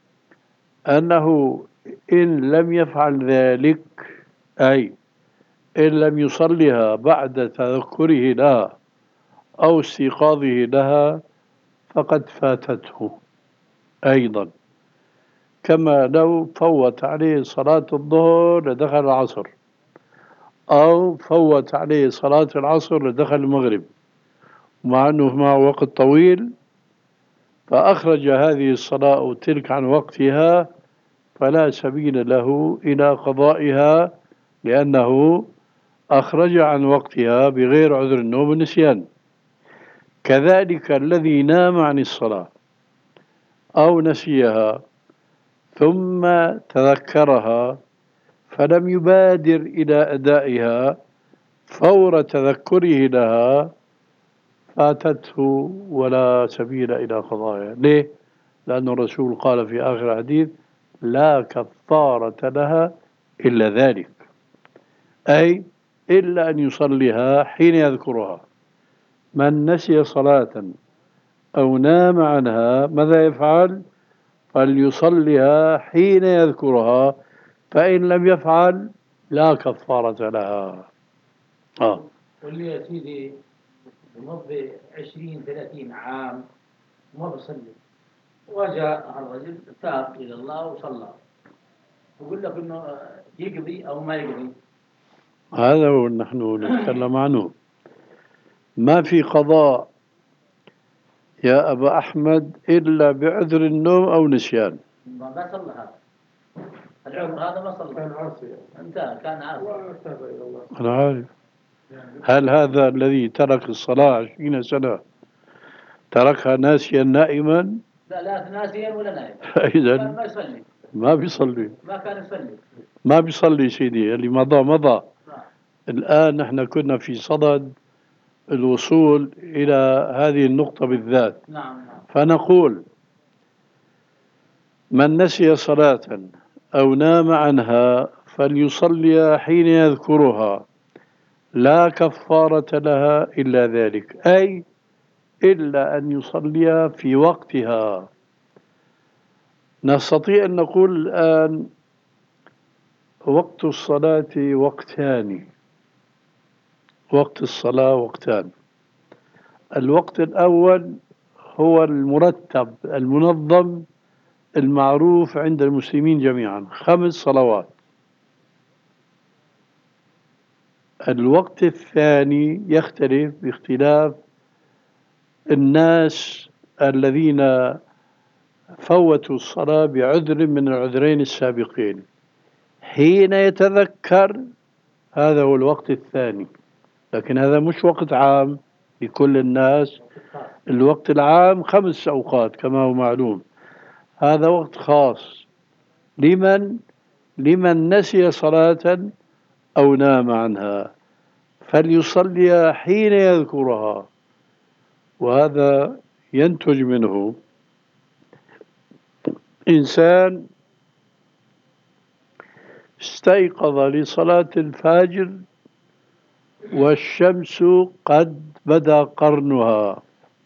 أنه إن لم يفعل ذلك، أي إن لم يصلها بعد تذكره لها أو استيقاظه لها فقد فاتته أيضا، كما لو فوت عليه صلاة الظهر لدخل العصر، أو فوت عليه صلاة العصر لدخل المغرب، مع أنه معه وقت طويل فأخرج هذه الصلاة تلك عن وقتها فلا سبيل له إلى قضائها لأنه أخرج عن وقتها بغير عذر النوم والنسيان. كذلك الذي نام عن الصلاة أو نسيها ثم تذكرها فلم يبادر إلى أدائها فور تذكره لها فاتته ولا سبيل إلى قضائها. ليه؟ لأن الرسول قال في آخر الحديث: لا كفارة لها إلا ذلك، أي إلا أن يصليها حين يذكرها. من نسي صلاة أو نام عنها ماذا يفعل؟ فليصليها حين يذكرها، فإن لم يفعل لا كفارة لها. آه. واللي يا سيدي بمضي عشرين ثلاثين عام ما بصلي وجاء الرجل تاب إلى الله وصلى، يقول لك إنه يقضي أو ما يقضي؟ هذا هو نحن نتكلم عنه. ما في قضاء يا أبا أحمد إلا بعذر النوم أو نسيان. ما صلى هذا العمر، هذا ما صلى، كان عاصي انتهى، كان عاصي وتاب إلى الله. أنا عارف. هل هذا الذي ترك الصلاة عشرين سنة تركها ناسيا نائما؟ لا لا ناسيا ولا نائما. إذا ما يصلي، ما بيصلي، ما كان يصلي، ما بيصلي سيدي. اللي مضى مضى. نعم. الآن نحن كنا في صدد الوصول إلى هذه النقطة بالذات. نعم نعم. فنقول: من نسي صلاة أو نام عنها فليصلي حين يذكرها لا كفارة لها إلا ذلك، أي إلا أن يصليها في وقتها. نستطيع أن نقول الآن وقت الصلاة وقتان. وقت الصلاة وقتان. الوقت الأول هو المرتب المنظم المعروف عند المسلمين جميعا، خمس صلوات. الوقت الثاني يختلف باختلاف الناس الذين فوتوا الصلاة بعذر من العذرين السابقين. حين يتذكر، هذا هو الوقت الثاني، لكن هذا مش وقت عام لكل الناس. الوقت العام خمس أوقات كما هو معلوم، هذا وقت خاص لمن لمن نسي صلاة أو نام عنها فليصلي حين يذكرها. وهذا ينتج منه إنسان استيقظ لصلاة الفجر والشمس قد بدا قرنها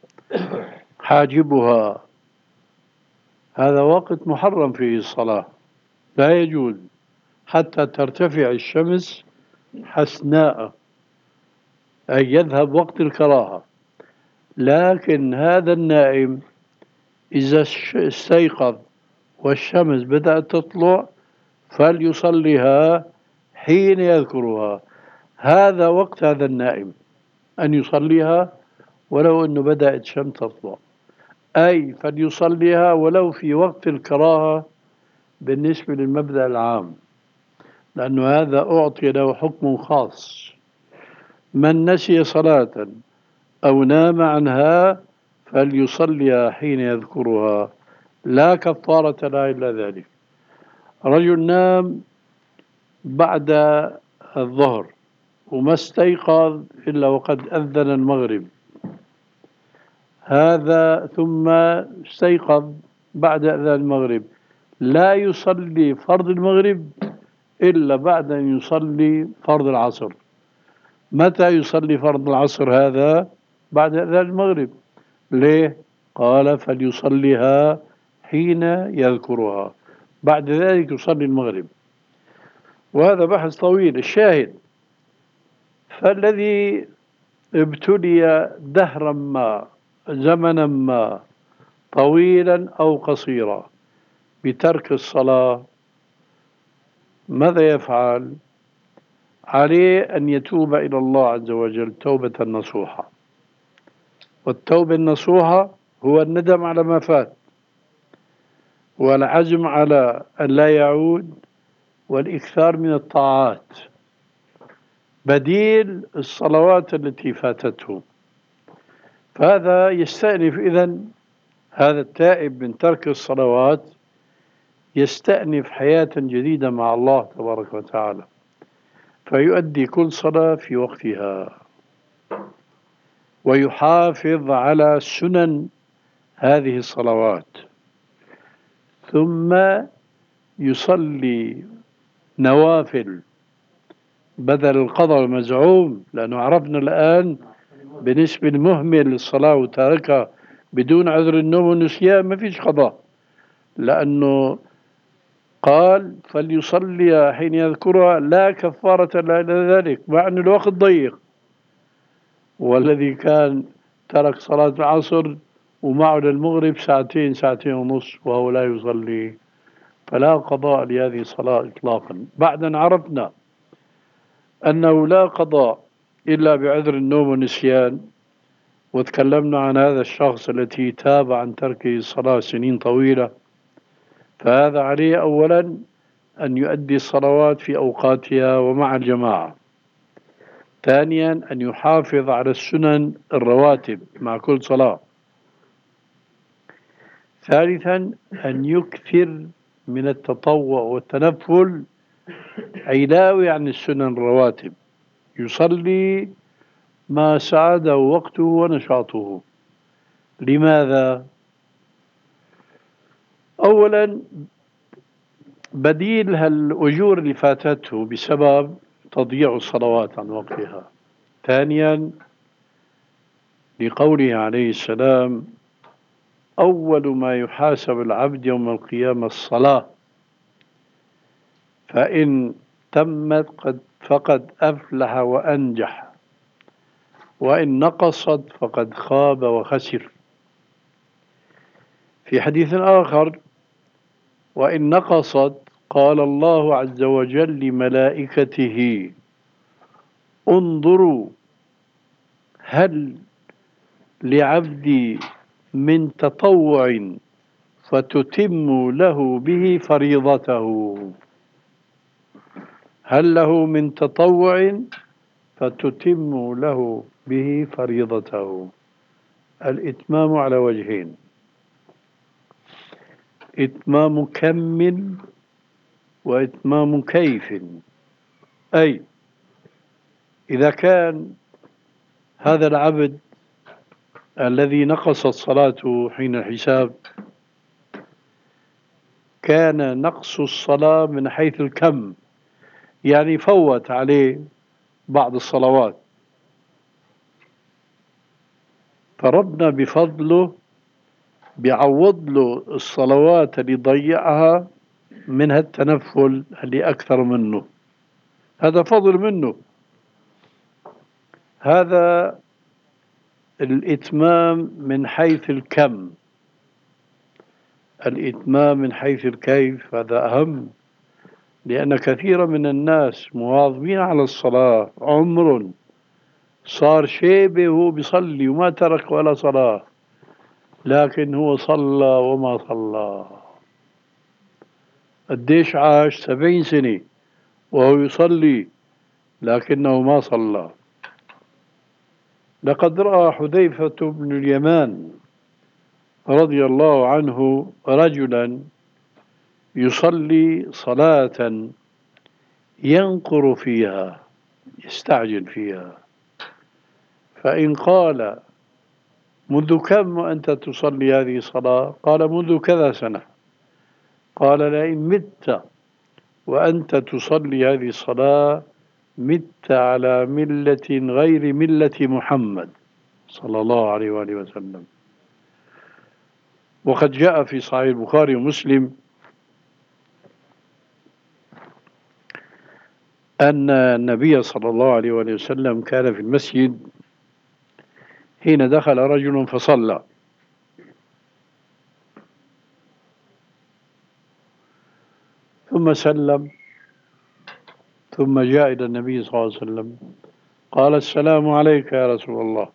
حاجبها، هذا وقت محرم فيه الصلاة، لا يجوز حتى ترتفع الشمس حسناء، أي يذهب وقت الكراهة. لكن هذا النائم إذا استيقظ والشمس بدأت تطلع فليصليها حين يذكرها، هذا وقت هذا النائم أن يصليها ولو أنه بدأت الشمس تطلع، أي فليصليها ولو في وقت الكراهة بالنسبة للمبدأ العام، لأنه هذا أعطي له حكم خاص. من نسي صلاة أو نام عنها فليصليها حين يذكرها، لا كفارة لا إلا ذلك. رجل نام بعد الظهر وما استيقظ إلا وقد أذن المغرب، هذا ثم استيقظ بعد أذان المغرب، لا يصلي فرض المغرب إلا بعد أن يصلي فرض العصر. متى يصلي فرض العصر هذا؟ بعد أذان المغرب. ليه؟ قال فليصليها حين يذكرها، بعد ذلك يصلي المغرب. وهذا بحث طويل. الشاهد، فالذي ابتلي دهرا ما زمنا ما طويلا أو قصيرا بترك الصلاة، ماذا يفعل؟ عليه أن يتوب إلى الله عز وجل توبة نصوحة. والتوبة النصوحة هو الندم على ما فات والعزم على أن لا يعود والإكثار من الطاعات بديل الصلوات التي فاتته. فهذا يستأنف إذن، هذا التائب من ترك الصلوات يستأنف حياة جديدة مع الله تبارك وتعالى، فيؤدي كل صلاة في وقتها ويحافظ على سنن هذه الصلوات، ثم يصلي نوافل بدل القضاء المزعوم. لأنه عرفنا الآن بالنسبة المهمل للصلاة وتاركها بدون عذر النوم والنسيان ما فيش قضاء، لأنه قال فليصلي حين يذكرها لا كفارة لا إلى ذلك، مع أن الوقت ضيق. والذي كان ترك صلاة العصر ومعه للمغرب ساعتين ساعتين ونصف وهو لا يصلي، فلا قضاء لهذه الصلاة إطلاقا. بعد أن عرفنا أنه لا قضاء إلا بعذر النوم والنسيان، وتكلمنا عن هذا الشخص الذي تاب عن ترك الصلاة سنين طويلة، فهذا عليه أولا أن يؤدي الصلوات في أوقاتها ومع الجماعة. ثانيا أن يحافظ على السنن الرواتب مع كل صلاة. ثالثا أن يكثر من التطوع والتنفل علاوي عن السنن الرواتب، يصلي ما ساعده وقته ونشاطه. لماذا؟ أولا بديل هالأجور اللي فاتته بسبب تضييع الصلوات عن وقتها. ثانيا لقوله عليه السلام: أول ما يحاسب العبد يوم القيامة الصلاة، فإن تمت قد فقد أفلح وأنجح، وإن نقصت فقد خاب وخسر. في حديث آخر: وإن نقصت قال الله عز وجل لملائكته: انظروا هل لعبدي من تطوع فتتم له به فريضته. هل له من تطوع فتتم له به فريضته. الإتمام على وجهين: إتمام كم وإتمام كيف. أي إذا كان هذا العبد الذي نقصت صلاته حين الحساب كان نقص الصلاة من حيث الكم، يعني فوت عليه بعض الصلوات، فربنا بفضله بيعوض له الصلوات اللي ضيعها منها التنفل اللي أكثر منه. هذا فضل منه. هذا الإتمام من حيث الكم. الإتمام من حيث الكيف هذا أهم، لأن كثيرا من الناس مواظبين على الصلاة، عمر صار شيبه وهو بيصلي وما ترك ولا صلاة، لكن هو صلى وما صلى. قديش عاش؟ سبعين سنة وهو يصلي لكنه ما صلى. لقد رأى حذيفة بن اليمان رضي الله عنه رجلا يصلي صلاة ينقر فيها، يستعجل فيها، فإن قال: منذ كم وأنت تصلي هذه الصلاة؟ قال: منذ كذا سنة. قال: لئن مت وأنت تصلي هذه الصلاة مت على ملة غير ملة محمد صلى الله عليه وآله وسلم. وقد جاء في صحيح البخاري ومسلم أن النبي صلى الله عليه وآله وسلم كان في المسجد حين دخل رجل فصلى، ثم سلم، ثم جاء إلى النبي صلى الله عليه وسلم قال: السلام عليك يا رسول الله.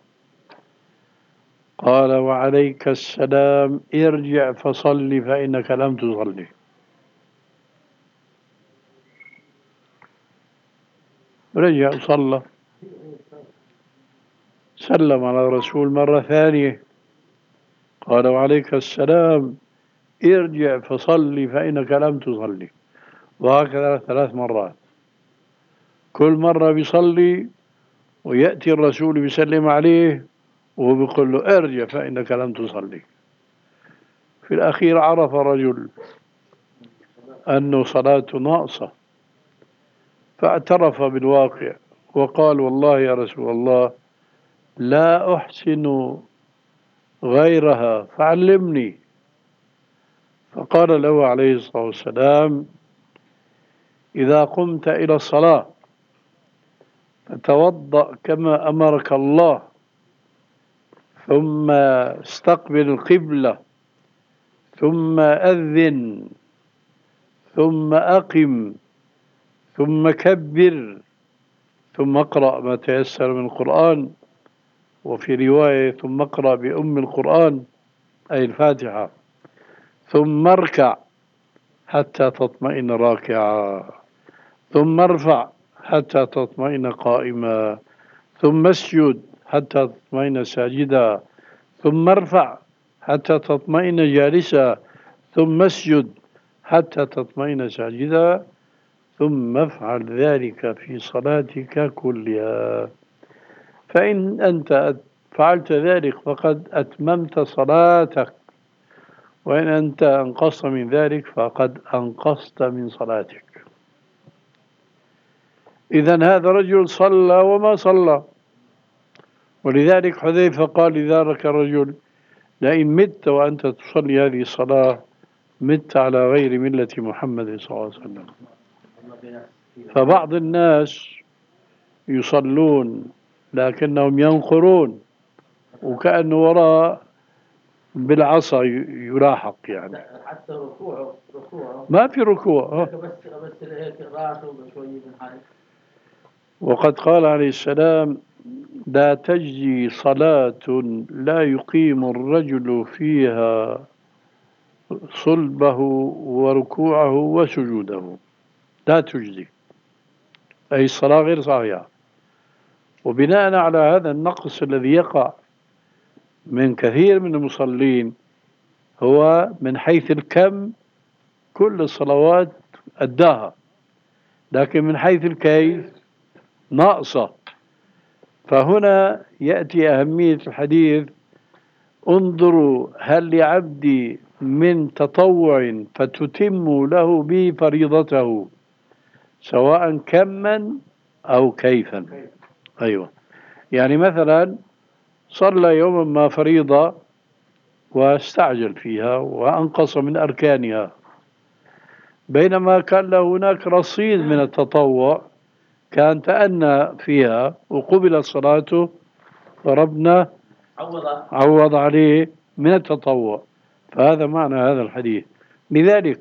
قال: وعليك السلام، ارجع فصل فإنك لم تصلي. رجع وصلى، سلم على الرسول مرة ثانية، قال: وعليك السلام، ارجع فصل فإنك لم تصلي. وهكذا ثلاث مرات، كل مرة بيصلي ويأتي الرسول بيسلم عليه وهو بيقول له: ارجع فإنك لم تصلي. في الأخير عرف رجل أنه صلاته ناقصة، فاعترف بالواقع وقال: والله يا رسول الله لا أحسن غيرها فعلمني. فقال له عليه الصلاة والسلام: إذا قمت إلى الصلاة فتوضأ كما أمرك الله، ثم استقبل القبلة، ثم أذن، ثم أقم، ثم كبر، ثم اقرأ ما تيسر من القرآن، وفي رواية ثم اقرأ بأم القرآن أي الفاتحة، ثم اركع حتى تطمئن راكعا، ثم ارفع حتى تطمئن قائما، ثم اسجد حتى تطمئن ساجدا، ثم ارفع حتى تطمئن جالسا، ثم اسجد حتى تطمئن ساجدا، ثم افعل ذلك في صلاتك كلها. فإن أنت فعلت ذلك فقد أتممت صلاتك، وإن أنت أنقصت من ذلك فقد أنقصت من صلاتك. إذن هذا رجل صلى وما صلى، ولذلك حذيفة قال لذلك الرجل: لئن مت وأنت تصلي هذه الصلاة مت على غير ملة محمد صلى الله عليه وسلم. فبعض الناس يصلون لكنهم ينقرون وكأنه وراء بالعصا يلاحق، يعني حتى ركوعه ركوعه ما في ركوع. بس بس هيك راسه شوي من حالك. وقد قال عليه السلام: لا تجزي صلاة لا يقيم الرجل فيها صلبه وركوعه وسجوده، لا تجزي، أي الصلاة غير صحيحة. وبناء على هذا النقص الذي يقع من كثير من المصلين هو من حيث الكم كل الصلوات أداها، لكن من حيث الكيف ناقصة. فهنا يأتي أهمية الحديث: انظروا هل لعبدي من تطوع فتتم له به فريضته سواء كما أو كيفا. أيوة، يعني مثلا صلى يوما ما فريضة واستعجل فيها وأنقص من أركانها، بينما كان له هناك رصيد من التطوع كان تأنى فيها وقبلت صلاته وربنا عوض عليه من التطوع. فهذا معنى هذا الحديث. لذلك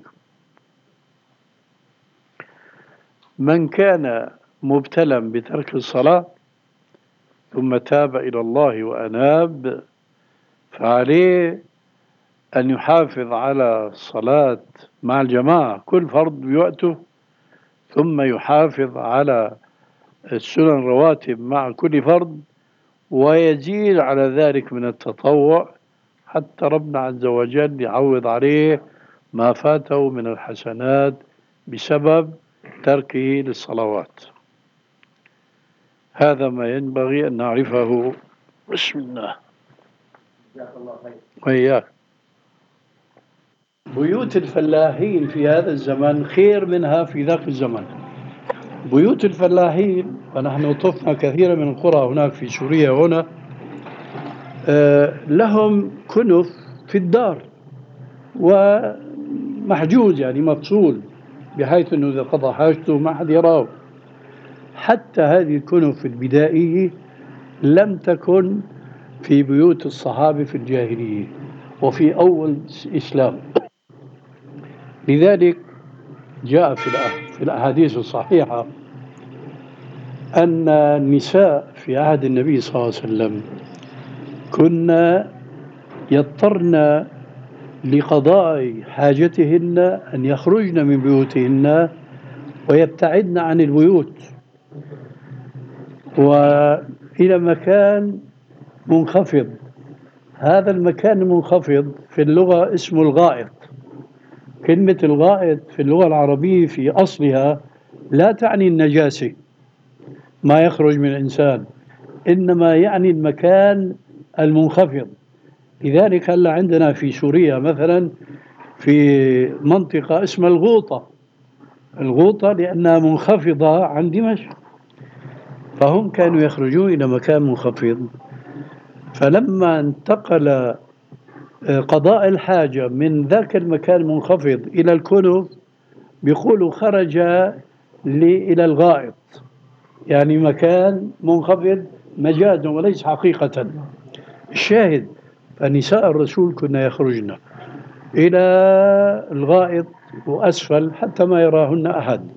من كان مبتلا بترك الصلاة ثم تاب إلى الله وأناب فعليه أن يحافظ على الصلاة مع الجماعة كل فرض بوقته، ثم يحافظ على السنن الرواتب مع كل فرض، ويزيد على ذلك من التطوع حتى ربنا عز وجل يعوض عليه ما فاته من الحسنات بسبب تركه للصلوات. هذا ما ينبغي أن نعرفه. بسم الله. جزاك الله خير. وإياك. بيوت الفلاحين في هذا الزمن خير منها في ذاك الزمن. بيوت الفلاحين، ونحن طفنا كثيرا من القرى هناك في سوريا هنا، لهم كنف في الدار ومحجوز، يعني مفصول، بحيث أنه إذا قضى حاجته ما حد يراه. حتى هذه الكنف البدائية لم تكن في بيوت الصحابة في الجاهلية وفي أول الإسلام. لذلك جاء في الأحاديث الصحيحة أن النساء في عهد النبي صلى الله عليه وسلم كنا يضطرن لقضاء حاجتهن أن يخرجن من بيوتهن ويبتعدن عن البيوت وإلى مكان منخفض. هذا المكان المنخفض في اللغة اسمه الغائط. كلمة الغائط في اللغة العربية في أصلها لا تعني النجاسة ما يخرج من الإنسان، إنما يعني المكان المنخفض. لذلك هلا عندنا في سوريا مثلا في منطقة اسمها الغوطة، الغوطة لأنها منخفضة عن دمشق، فهم كانوا يخرجون إلى مكان منخفض. فلما انتقل قضاء الحاجة من ذاك المكان المنخفض إلى الكنف بيقولوا خرج إلى الغائط، يعني مكان منخفض مجازا وليس حقيقة. الشاهد فنساء الرسول كنا يخرجن إلى الغائط وأسفل حتى ما يراهن أحد.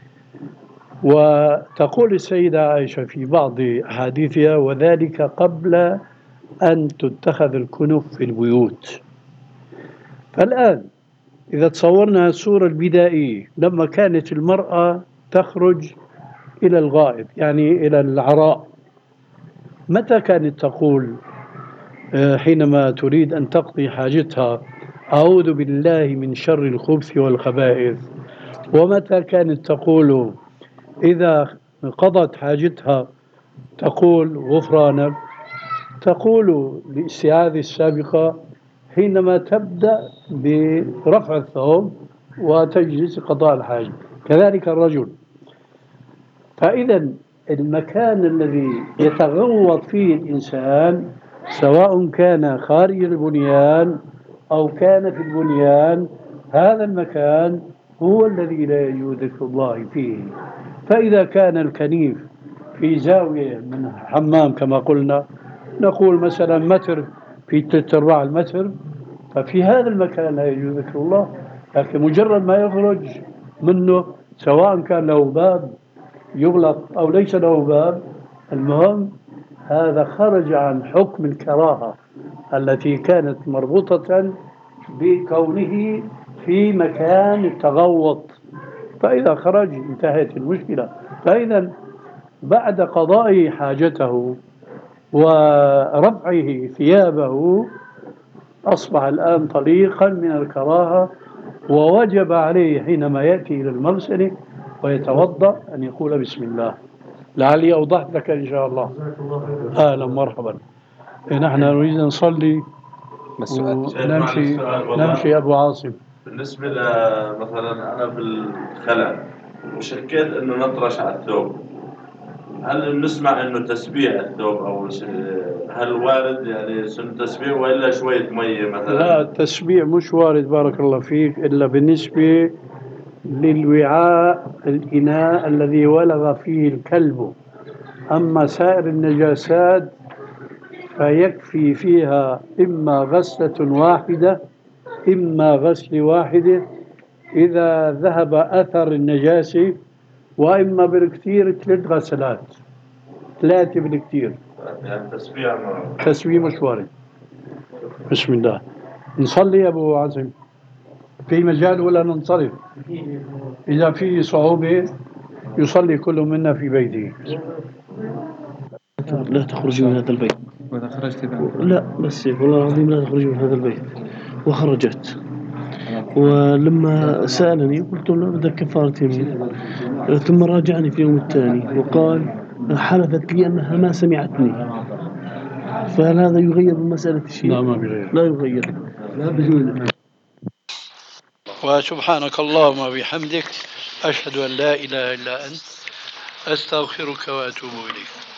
وتقول السيدة عائشة في بعض أحاديثها: وذلك قبل أن تتخذ الكنف في البيوت. فالآن إذا تصورنا الصورة البدائية لما كانت المرأة تخرج إلى الغائط يعني إلى العراء، متى كانت تقول حينما تريد أن تقضي حاجتها: أعوذ بالله من شر الخبث والخبائث؟ ومتى كانت تقول إذا قضت حاجتها تقول غفرانك؟ تقول الاستعاذة السابقة حينما تبدأ برفع الثوب وتجلس قضاء الحاجة. كذلك الرجل. فإذا المكان الذي يتغوط فيه الإنسان سواء كان خارج البنيان أو كان في البنيان، هذا المكان هو الذي لا يجوز ذكر الله فيه. فإذا كان الكنيف في زاوية من حمام كما قلنا، نقول مثلا متر في ثلاث أرباع المتر، ففي هذا المكان لا يجوز ذكر الله. لكن مجرد ما يخرج منه سواء كان له باب يغلق أو ليس له باب، المهم هذا خرج عن حكم الكراهة التي كانت مربوطة بكونه في مكان التغوط، فإذا خرج انتهت المشكلة. فإذا بعد قضاء حاجته ورفعه ثيابه أصبح الآن طليقا من الكراهة، ووجب عليه حينما يأتي إلى المغسل ويتوضأ أن يقول بسم الله. لعلي أوضحت لك إن شاء الله. أهلا مرحبا. نحن نريد أن نصلي ونمشي نمشي أبو عاصم. بالنسبة مثلا أنا بالخلع وشكيت إنه نطرش على الثوب، هل نسمع إنه تسبيح الثوب أو هل وارد يعني سن تسبيح وإلا شوية مية مثلا؟ لا، التسبيح مش وارد بارك الله فيك إلا بالنسبة للوعاء الإناء الذي ولغ فيه الكلب. أما سائر النجاسات فيكفي فيها إما غسلة واحدة إما غسل واحدة إذا ذهب أثر النجاسة، وإما بالكثير ثلاث غسلات، ثلاثة بالكثير. يعني تسبيح تسبيح مش وارد. بسم الله. نصلي يا أبو عاصم في مجال ولا ننصرف؟ إذا في صعوبة يصلي كل منا في بيته. لا تخرجوا من هذا البيت. وإذا خرجت لا بس والله العظيم لا تخرجوا من هذا البيت. وخرجت، ولما سألني قلت له بدك كفارة يمين، ثم راجعني في اليوم الثاني وقال حلفت لي أنها ما سمعتني. فهل هذا يغير من مسألة الشيء؟ لا ما بيغير. لا يغير. لا بدون. وسبحانك اللهم وبحمدك أشهد أن لا إله إلا أنت أستغفرك وأتوب إليك.